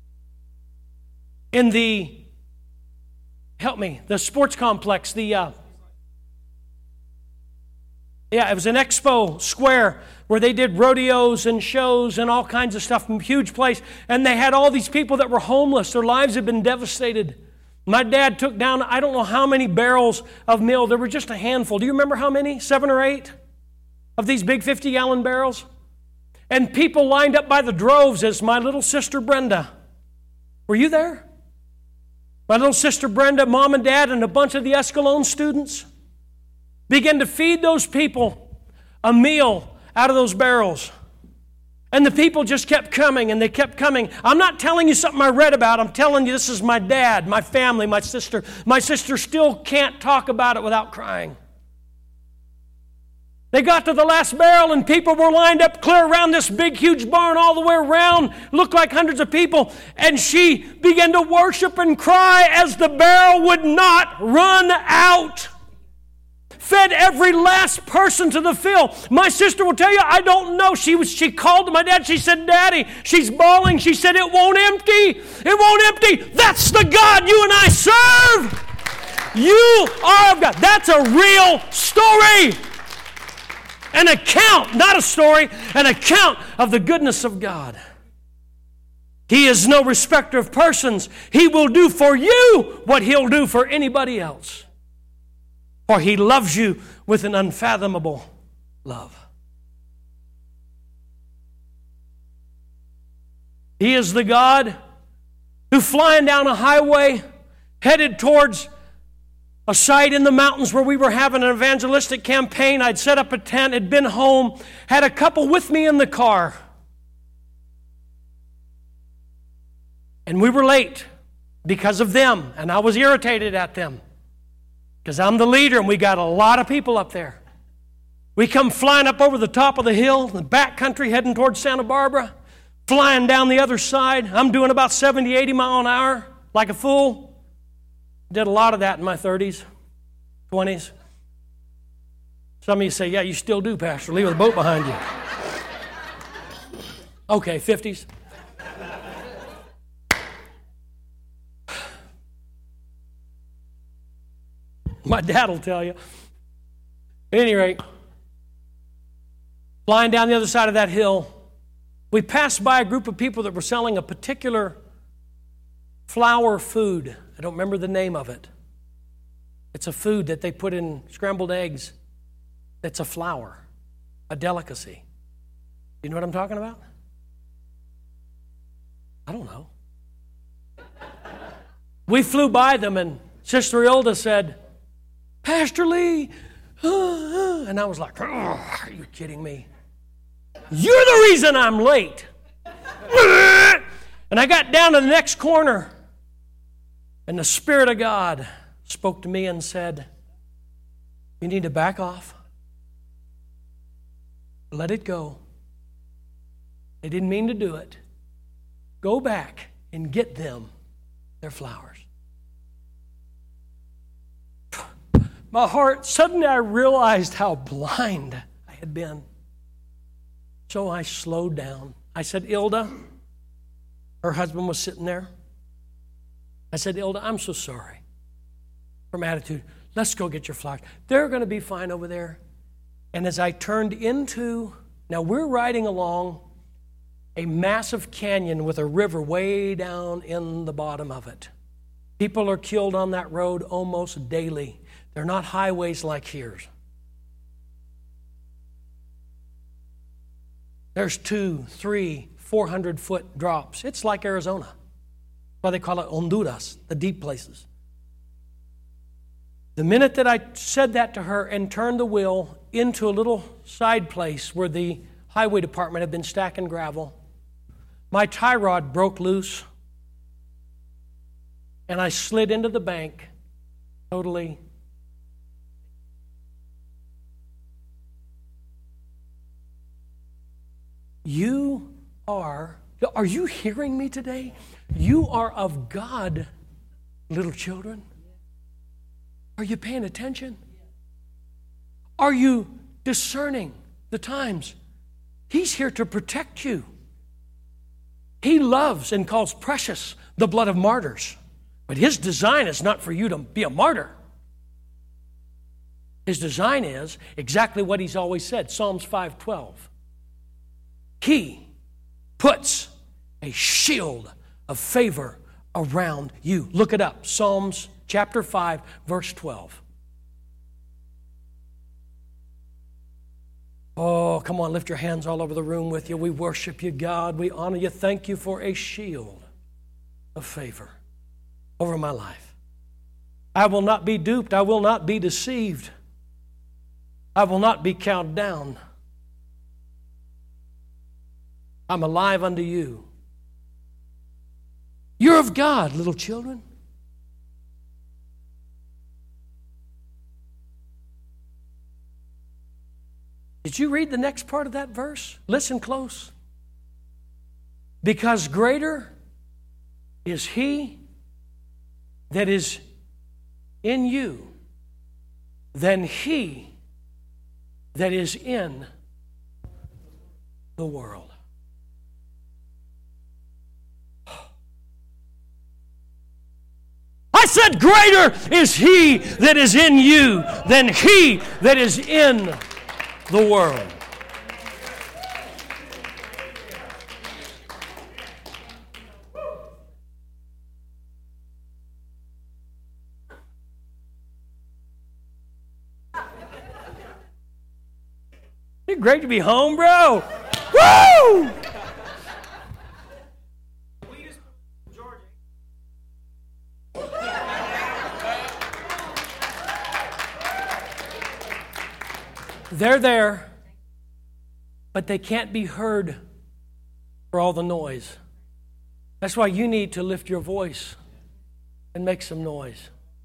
in the sports complex, it was an expo square where they did rodeos and shows and all kinds of stuff, a huge place. And they had all these people that were homeless. Their lives had been devastated. My dad took down, I don't know how many barrels of meal. There were just a handful. Do you remember how many? 7 or 8 of these big 50-gallon barrels? And people lined up by the droves as my little sister Brenda. Were you there? My little sister Brenda, Mom and Dad, and a bunch of the Escalon students began to feed those people a meal out of those barrels. And the people just kept coming, and they kept coming. I'm not telling you something I read about. I'm telling you this is my dad, my family, my sister. My sister still can't talk about it without crying. They got to the last barrel, and people were lined up clear around this big, huge barn all the way around. Looked like hundreds of people. And she began to worship and cry as the barrel would not run out. Fed every last person to the fill. My sister will tell you, I don't know. She called to my dad. She said, Daddy, she's bawling. She said, it won't empty. It won't empty. That's the God you and I serve. You are of God. That's a real story. An account, not a story, an account of the goodness of God. He is no respecter of persons. He will do for you what He'll do for anybody else. For He loves you with an unfathomable love. He is the God who, flying down a highway, headed towards a site in the mountains where we were having an evangelistic campaign. I'd set up a tent, had been home, had a couple with me in the car. And we were late because of them, and I was irritated at them because I'm the leader and we got a lot of people up there. We come flying up over the top of the hill, the back country heading towards Santa Barbara, flying down the other side. I'm doing about 70, 80 miles an hour like a fool. Did a lot of that in my 30s, 20s. Some of you say, yeah, you still do, Pastor. Leave a boat behind you. Okay, 50s. My dad will tell you. At any rate, flying down the other side of that hill, we passed by a group of people that were selling a particular flour food. I don't remember the name of it. It's a food that they put in scrambled eggs that's a flour, a delicacy. You know what I'm talking about? I don't know. We flew by them, and Sister Ilda said, Pastor Lee, and I was like, are you kidding me? You're the reason I'm late. And I got down to the next corner, and the Spirit of God spoke to me and said, you need to back off. Let it go. They didn't mean to do it. Go back and get them their flowers. My heart, suddenly I realized how blind I had been. So I slowed down. I said, Ilda, her husband was sitting there. I said, Ilda, I'm so sorry for my attitude. Let's go get your flowers. They're going to be fine over there. And as I turned into, now we're riding along, a massive canyon with a river way down in the bottom of it. People are killed on that road almost daily. They're not highways like here's. There's 200, 300, 400-foot drops. It's like Arizona. That's why they call it Honduras, the deep places. The minute that I said that to her and turned the wheel into a little side place where the highway department had been stacking gravel, my tie rod broke loose and I slid into the bank totally. You are you hearing me today? You are of God, little children. Are you paying attention? Are you discerning the times? He's here to protect you. He loves and calls precious the blood of martyrs. But His design is not for you to be a martyr. His design is exactly what He's always said, Psalms 5:12. He puts a shield of favor around you. Look it up, Psalms chapter 5, verse 12. Oh, come on, lift your hands all over the room with you. We worship you, God. We honor you. Thank you for a shield of favor over my life. I will not be duped. I will not be deceived. I will not be counted down. I'm alive unto you. You're of God, little children. Did you read the next part of that verse? Listen close. Because greater is He that is in you than he that is in the world. I said, greater is He that is in you than he that is in the world. It's great to be home, bro. Woo! They're there, but they can't be heard for all the noise. That's why you need to lift your voice and make some noise.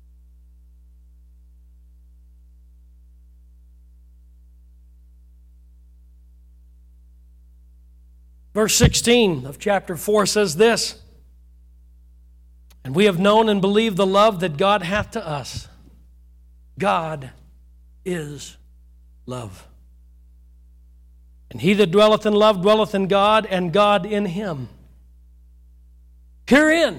Verse 16 of chapter 4 says this, "And we have known and believed the love that God hath to us. God is love. And he that dwelleth in love dwelleth in God, and God in him. Herein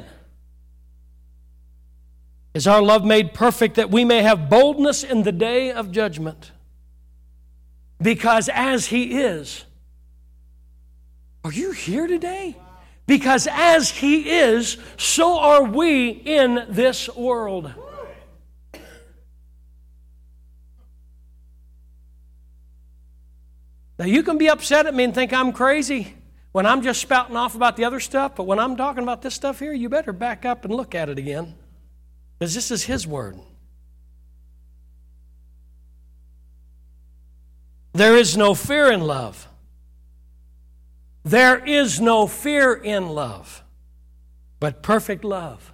is our love made perfect, that we may have boldness in the day of judgment. Because as he is," are you here today? Because as he is, so are we in this world. Now, you can be upset at me and think I'm crazy when I'm just spouting off about the other stuff, but when I'm talking about this stuff here, you better back up and look at it again, because this is His word. There is no fear in love. There is no fear in love, but perfect love.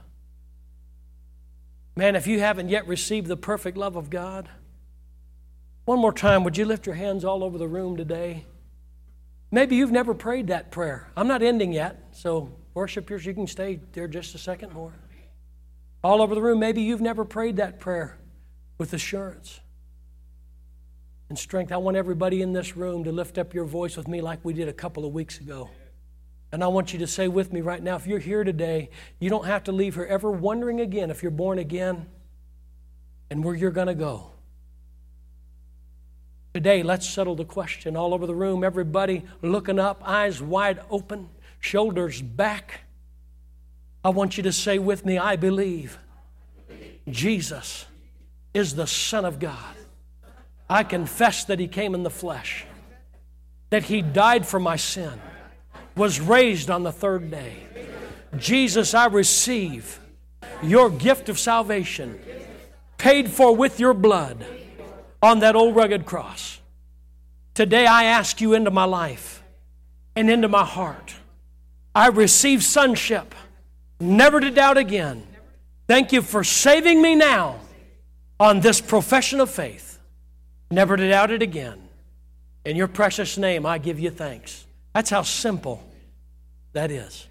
Man, if you haven't yet received the perfect love of God, one more time, would you lift your hands all over the room today? Maybe you've never prayed that prayer. I'm not ending yet, so worshipers, you can stay there just a second more. All over the room, maybe you've never prayed that prayer with assurance and strength. I want everybody in this room to lift up your voice with me like we did a couple of weeks ago. And I want you to say with me right now, if you're here today, you don't have to leave here ever wondering again if you're born again and where you're going to go. Today, let's settle the question all over the room. Everybody looking up, eyes wide open, shoulders back. I want you to say with me, I believe Jesus is the Son of God. I confess that He came in the flesh, that He died for my sin, was raised on the third day. Jesus, I receive your gift of salvation, paid for with your blood on that old rugged cross. Today I ask you into my life and into my heart. I receive sonship, never to doubt again. Thank you for saving me now on this profession of faith, never to doubt it again. In your precious name, I give you thanks. That's how simple that is.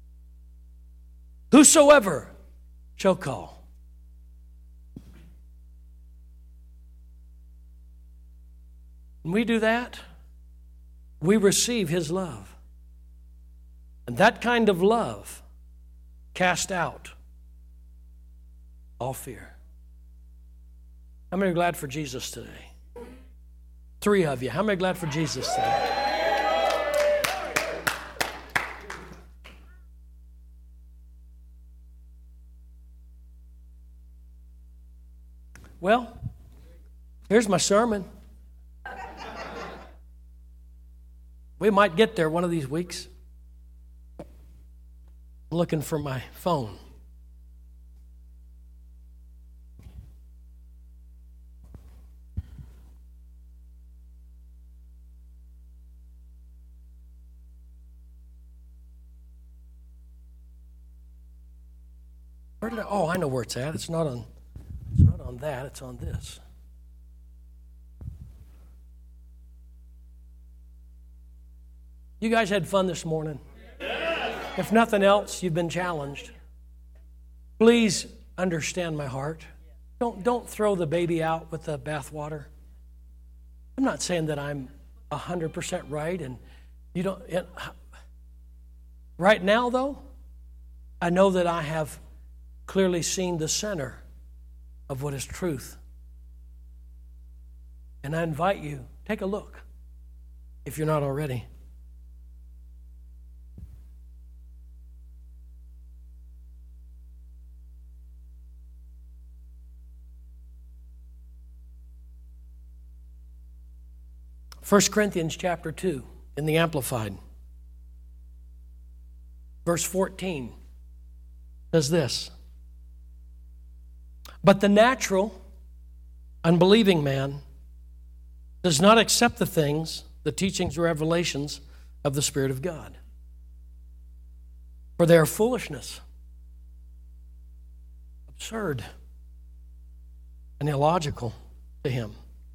Whosoever shall call. When we do that, we receive His love. And that kind of love casts out all fear. How many are glad for Jesus today? 3 of you. How many are glad for Jesus today? Well, here's my sermon. We might get there one of these weeks. I'm looking for my phone. Oh, I know where it's at. It's not on that. It's on this. You guys had fun this morning. If nothing else, you've been challenged. Please understand my heart. Don't throw the baby out with the bathwater. I'm not saying that I'm 100% right, and you don't. Right now, though, I know that I have clearly seen the center of what is truth. And I invite you, take a look, if you're not already. First Corinthians chapter 2 in the Amplified. Verse 14 says this. But the natural, unbelieving man does not accept the things, the teachings or revelations of the Spirit of God. For they are foolishness, absurd, and illogical to him.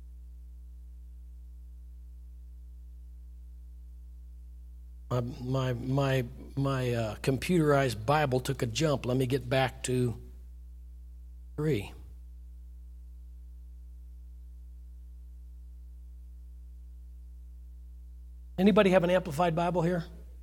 My computerized Bible took a jump. Let me get back to 3. Anybody have an Amplified Bible here?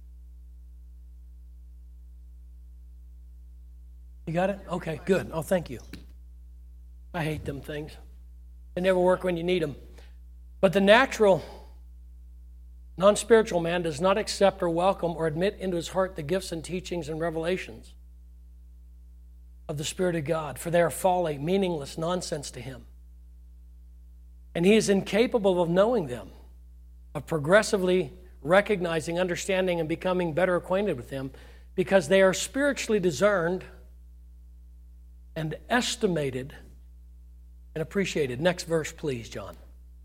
You got it? Okay, good. Oh, thank you. I hate them things. They never work when you need them. But the natural, non-spiritual man does not accept or welcome or admit into his heart the gifts and teachings and revelations of the Spirit of God, for they are folly, meaningless nonsense to him. And he is incapable of knowing them, of progressively recognizing, understanding, and becoming better acquainted with them, because they are spiritually discerned and estimated and appreciated. Next verse, please, John.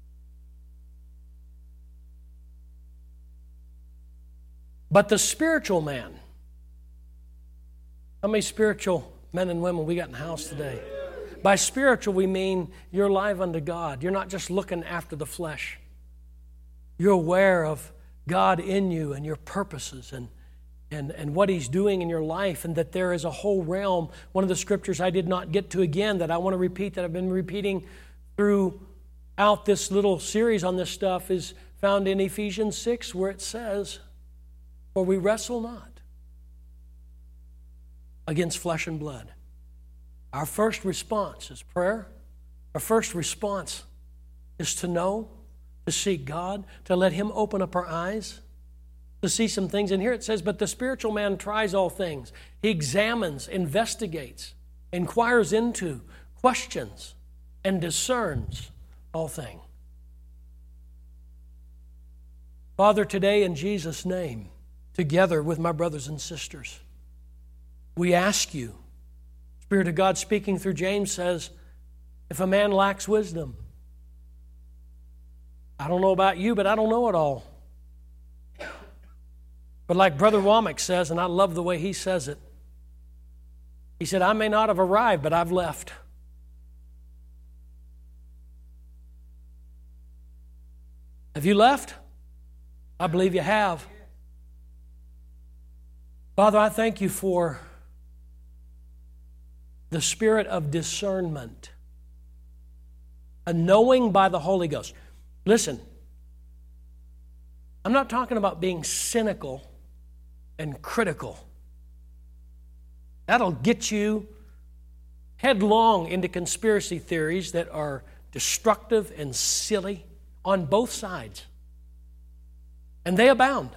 But the spiritual man, how many spiritual men and women we got in the house today? By spiritual, we mean you're alive unto God. You're not just looking after the flesh. You're aware of God in you and your purposes and what He's doing in your life, and that there is a whole realm. One of the scriptures I did not get to again that I want to repeat, that I've been repeating throughout this little series on this stuff, is found in Ephesians 6, where it says, "For we wrestle not against flesh and blood." Our first response is prayer. Our first response is to know to seek God, to let Him open up our eyes, to see some things. And here it says, but the spiritual man tries all things. He examines, investigates, inquires into, questions, and discerns all things. Father, today in Jesus' name, together with my brothers and sisters, we ask you, Spirit of God speaking through James says, if a man lacks wisdom, I don't know about you, but I don't know it all. But like Brother Womack says, and I love the way he says it, he said, I may not have arrived, but I've left. Have you left? I believe you have. Father, I thank you for the spirit of discernment, a knowing by the Holy Ghost. Listen, I'm not talking about being cynical and critical. That'll get you headlong into conspiracy theories that are destructive and silly on both sides. And they abound.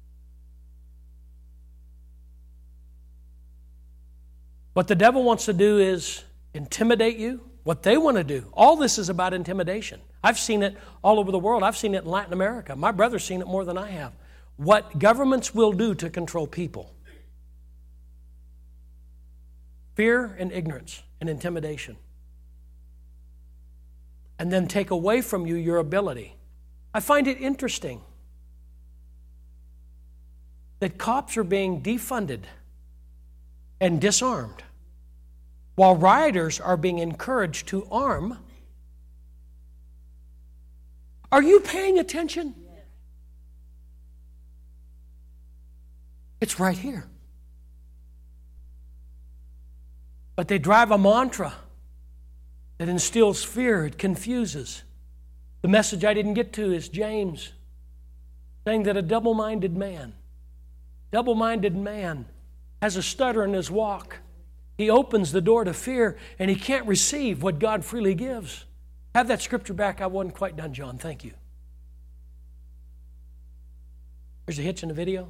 What the devil wants to do is intimidate you. What they want to do. All this is about intimidation. I've seen it all over the world. I've seen it in Latin America. My brother's seen it more than I have. What governments will do to control people. Fear and ignorance and intimidation. And then take away from you your ability. I find it interesting that cops are being defunded and disarmed, while rioters are being encouraged to arm. Are you paying attention? It's right here. But they drive a mantra that instills fear, it confuses. The message I didn't get to is James saying that a double-minded man has a stutter in his walk. He opens the door to fear, and he can't receive what God freely gives. Have that scripture back. I wasn't quite done, John. Thank you. There's a hitch in the video.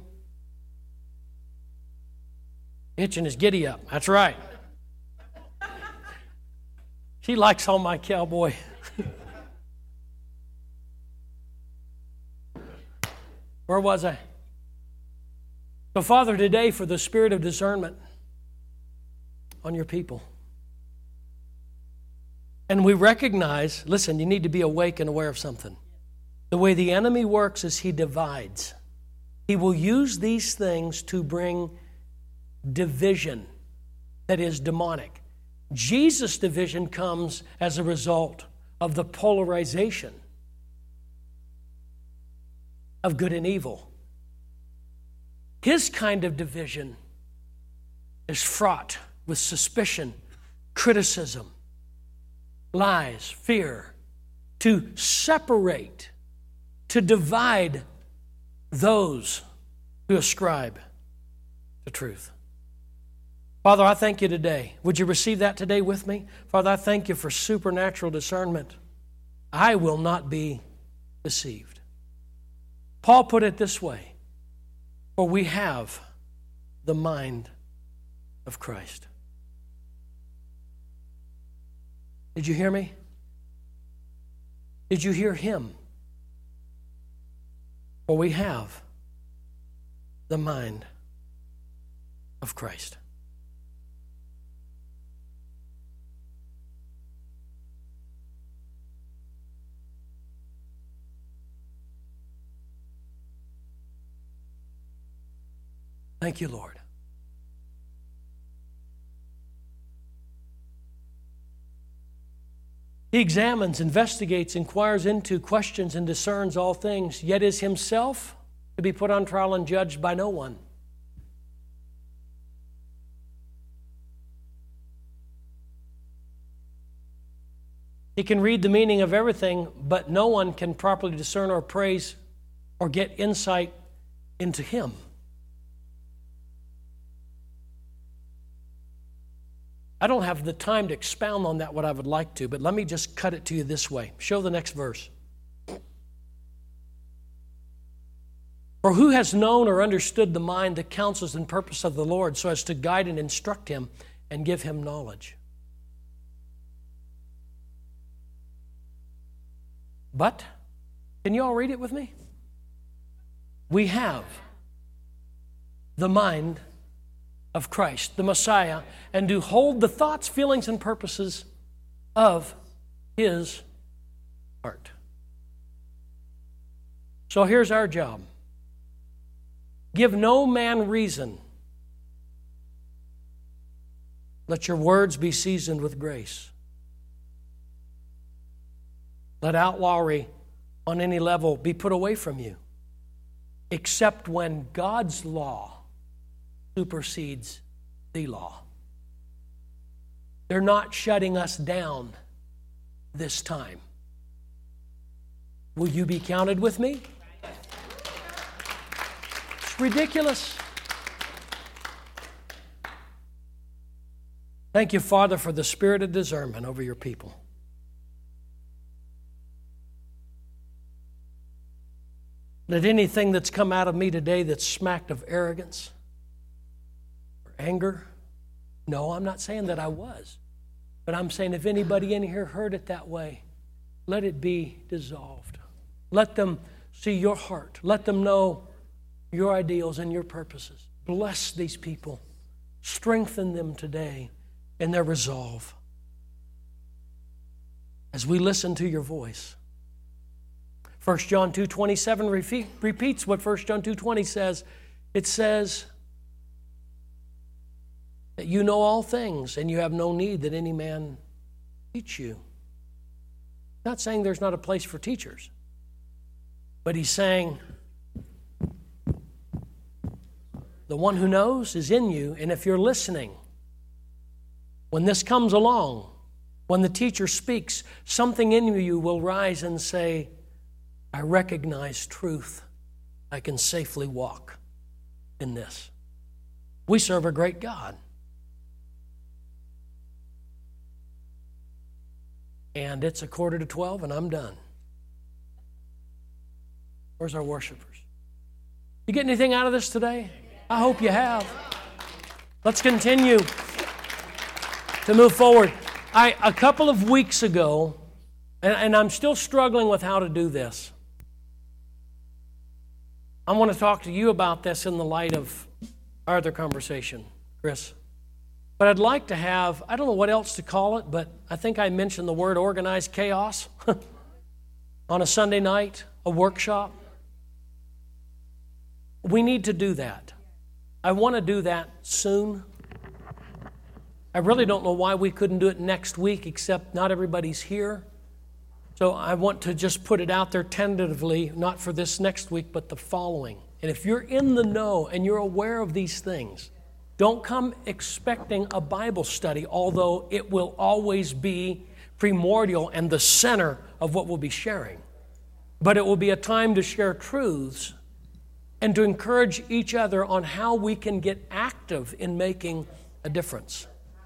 Hitching his giddy up. That's right. She likes all my cowboy. Where was I? So, Father, today for the spirit of discernment on your people. And we recognize, listen, you need to be awake and aware of something. The way the enemy works is he divides. He will use these things to bring division that is demonic. Jesus' division comes as a result of the polarization of good and evil. His kind of division is fraught with suspicion, criticism, lies, fear, to separate, to divide those who ascribe to truth. Father, I thank you today. Would you receive that today with me? Father, I thank you for supernatural discernment. I will not be deceived. Paul put it this way, for we have the mind of Christ. Did you hear me? Did you hear him? For we have the mind of Christ. Thank you, Lord. He examines, investigates, inquires into, questions, and discerns all things, yet is himself to be put on trial and judged by no one. He can read the meaning of everything, but no one can properly discern or praise or get insight into him. I don't have the time to expound on that what I would like to, but let me just cut it to you this way. Show the next verse. For who has known or understood the mind, the counsels and purpose of the Lord, so as to guide and instruct him and give him knowledge? But, can you all read it with me? We have the mind of Christ, the Messiah, and do hold the thoughts, feelings, and purposes of his heart. So here's our job. Give no man reason. Let your words be seasoned with grace. Let outlawry on any level be put away from you, except when God's law supersedes the law. They're not shutting us down this time. Will you be counted with me? It's ridiculous. Thank you, Father, for the spirit of discernment over your people. Let anything that's come out of me today that's smacked of arrogance or anger, no, I'm not saying that I was, but I'm saying if anybody in here heard it that way, let it be dissolved. Let them see your heart. Let them know your ideals and your purposes. Bless these people. Strengthen them today in their resolve. As we listen to your voice. 1 John 2:27 repeats what 1 John 2:20 says. It says that you know all things and you have no need that any man teach you. Not saying there's not a place for teachers, but he's saying the one who knows is in you, and if you're listening, when this comes along, when the teacher speaks, something in you will rise and say, I recognize truth. I can safely walk in this. We serve a great God. And it's 11:45 and I'm done. Where's our worshipers? You get anything out of this today? I hope you have. Let's continue to move forward. A couple of weeks ago, and I'm still struggling with how to do this. I want to talk to you about this in the light of our other conversation, Chris. But I'd like to have, I don't know what else to call it, but I think I mentioned the word organized chaos on a Sunday night, a workshop. We need to do that. I want to do that soon. I really don't know why we couldn't do it next week, except not everybody's here. So I want to just put it out there tentatively, not for this next week, but the following. And if you're in the know and you're aware of these things, don't come expecting a Bible study, although it will always be primordial and the center of what we'll be sharing. But it will be a time to share truths and to encourage each other on how we can get active in making a difference.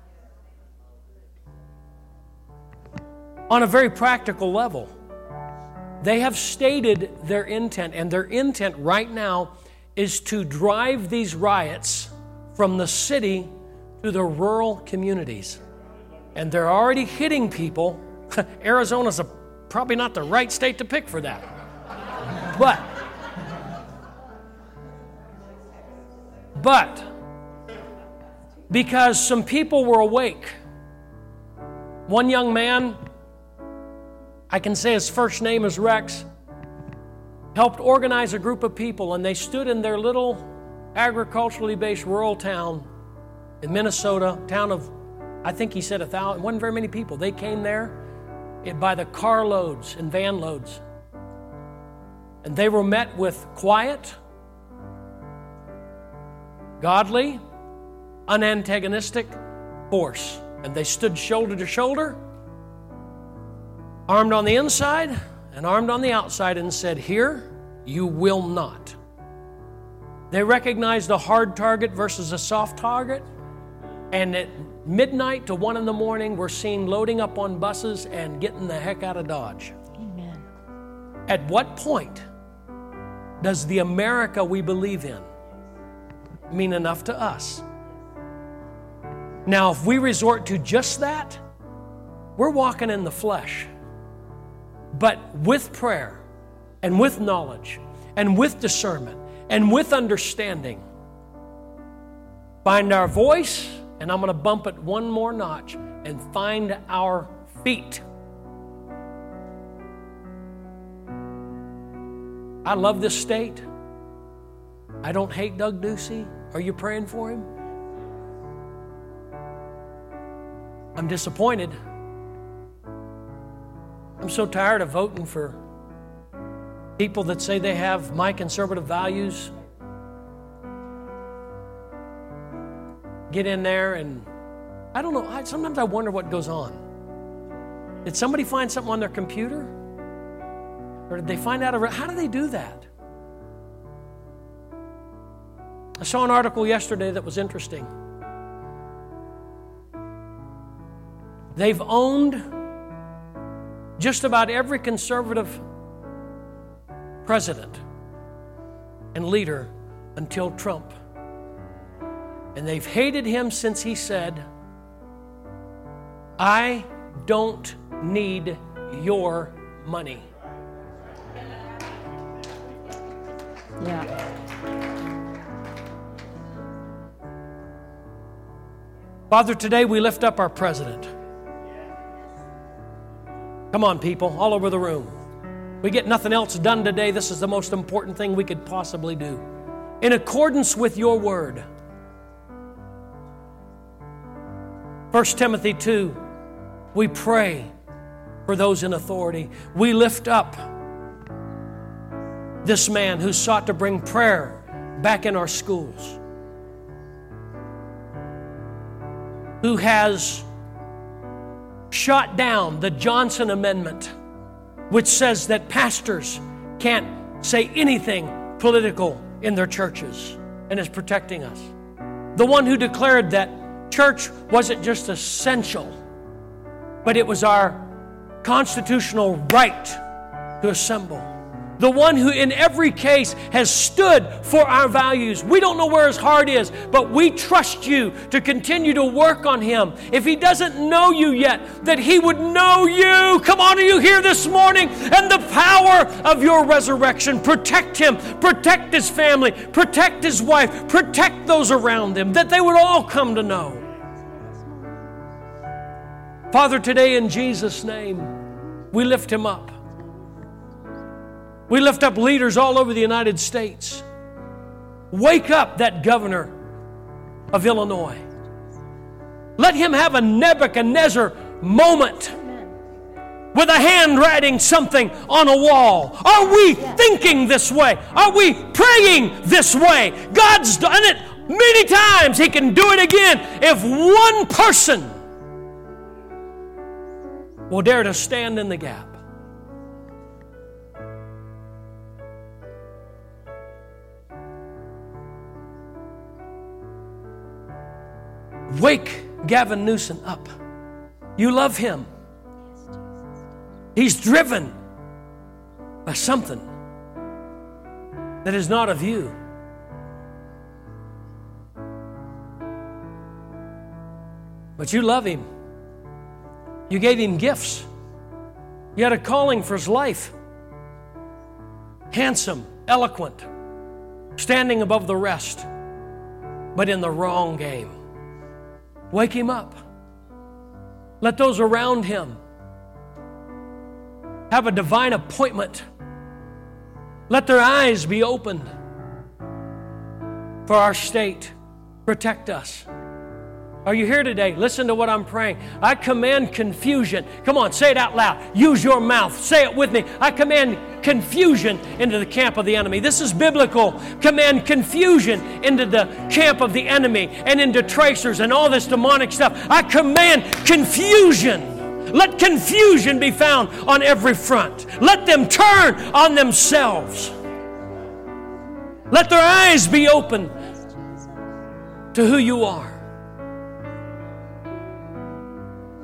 On a very practical level, they have stated their intent, and their intent right now is to drive these riots from the city to the rural communities. And they're already hitting people. Arizona's probably not the right state to pick for that. But because some people were awake, one young man, I can say his first name is Rex, helped organize a group of people, and they stood in their little agriculturally based rural town in Minnesota, town of, I think he said 1,000, wasn't very many people. They came there by the carloads and van loads. And they were met with quiet, godly, unantagonistic force. And they stood shoulder to shoulder, armed on the inside and armed on the outside, and said, here you will not. They recognized a hard target versus a soft target, and at midnight to 1 a.m, we're seen loading up on buses and getting the heck out of Dodge. Amen. At what point does the America we believe in mean enough to us? Now, if we resort to just that, we're walking in the flesh. But with prayer and with knowledge and with discernment and with understanding, find our voice, and I'm going to bump it one more notch, and find our feet. I love this state. I don't hate Doug Ducey. Are you praying for him? I'm disappointed. I'm so tired of voting for people that say they have my conservative values. Get in there and, I don't know, sometimes I wonder what goes on. Did somebody find something on their computer? Or did they find out, how do they do that? I saw an article yesterday that was interesting. They've owned just about every conservative president and leader until Trump. And they've hated him since he said, "I don't need your money." Yeah. Father, today we lift up our president. Come on, people, all over the room. We get nothing else done today. This is the most important thing we could possibly do. In accordance with your word. 1 Timothy 2, we pray for those in authority. We lift up this man who sought to bring prayer back in our schools, who has shot down the Johnson Amendment, which says that pastors can't say anything political in their churches, and is protecting us. The one who declared that church wasn't just essential, but it was our constitutional right to assemble. The one who in every case has stood for our values. We don't know where his heart is, but we trust you to continue to work on him. If he doesn't know you yet, that he would know you. Come on, are you here this morning? And the power of your resurrection. Protect him, protect his family, protect his wife, protect those around him, that they would all come to know. Father, today in Jesus' name, we lift him up. We lift up leaders all over the United States. Wake up that governor of Illinois. Let him have a Nebuchadnezzar moment with a hand writing something on a wall. Are we thinking this way? Are we praying this way? God's done it many times. He can do it again if one person will dare to stand in the gap. Wake Gavin Newsom up. You love him. He's driven by something that is not of you. But you love him. You gave him gifts. You had a calling for his life. Handsome, eloquent, standing above the rest, but in the wrong game. Wake him up. Let those around him have a divine appointment. Let their eyes be opened for our state. Protect us. Are you here today? Listen to what I'm praying. I command confusion. Come on, say it out loud. Use your mouth. Say it with me. I command confusion into the camp of the enemy. This is biblical. Command confusion into the camp of the enemy and into tracers and all this demonic stuff. I command confusion. Let confusion be found on every front. Let them turn on themselves. Let their eyes be open to who you are.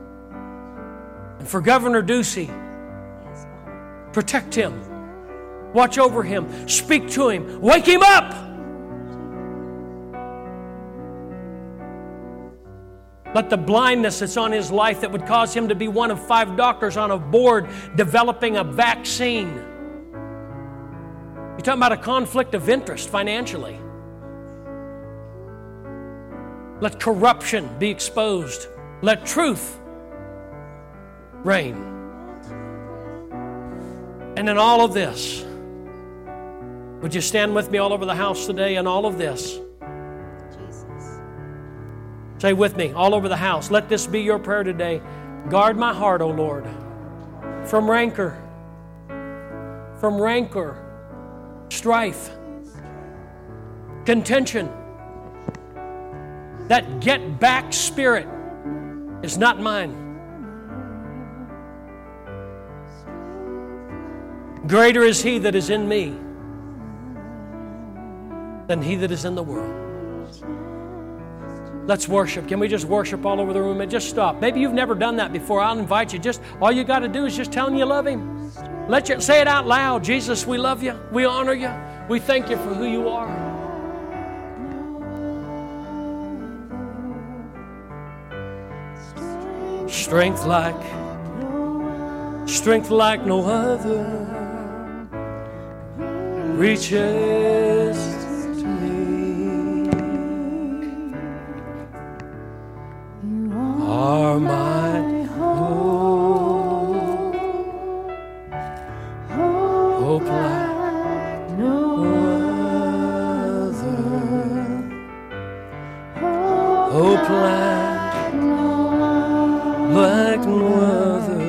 And for Governor Ducey, protect him. Watch over him. Speak to him. Wake him up. Let the blindness that's on his life that would cause him to be one of 5 doctors on a board developing a vaccine. You're talking about a conflict of interest financially. Let corruption be exposed. Let truth reign. And in all of this, would you stand with me all over the house today in all of this? Jesus. Say with me, all over the house. Let this be your prayer today. Guard my heart, O Lord, from rancor, strife, contention. That get back spirit is not mine. Greater is he that is in me than he that is in the world. Let's worship. Can we just worship all over the room and just stop? Maybe you've never done that before. I'll invite you. Just all you got to do is just tell him you love him. Let you say it out loud. Jesus, we love you. We honor you. We thank you for who you are. Strength like no other reaches to me. You are my hope, hope like no other, hope like no other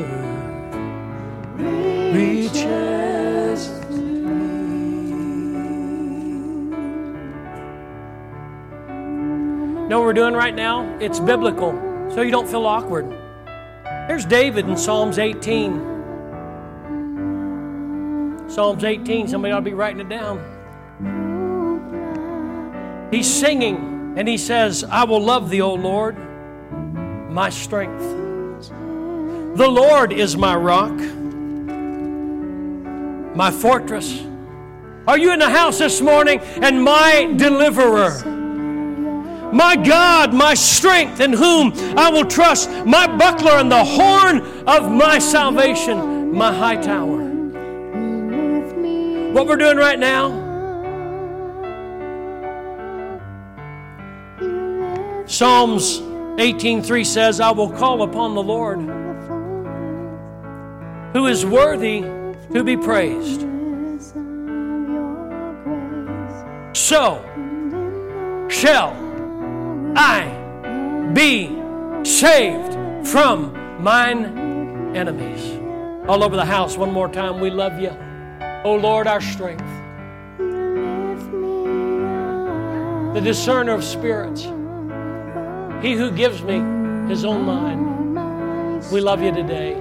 reaches to me. Know what we're doing right now? It's biblical, so you don't feel awkward. Here's David in Psalms 18. Psalms 18, somebody ought to be writing it down. He's singing, and he says, I will love thee, O Lord, my strength. The Lord is my rock, my fortress. Are you in the house this morning? And my deliverer, my God, my strength, in whom I will trust, my buckler and the horn of my salvation, my high tower. What we're doing right now, Psalms 18:3 says, I will call upon the Lord, who is worthy to be praised. So shall I be saved from mine enemies. All over the house, one more time, we love you. O Lord, our strength. The discerner of spirits. He who gives me his own mind. We love you today.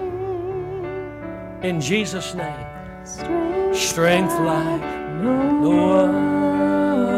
In Jesus' name. Strength like no other.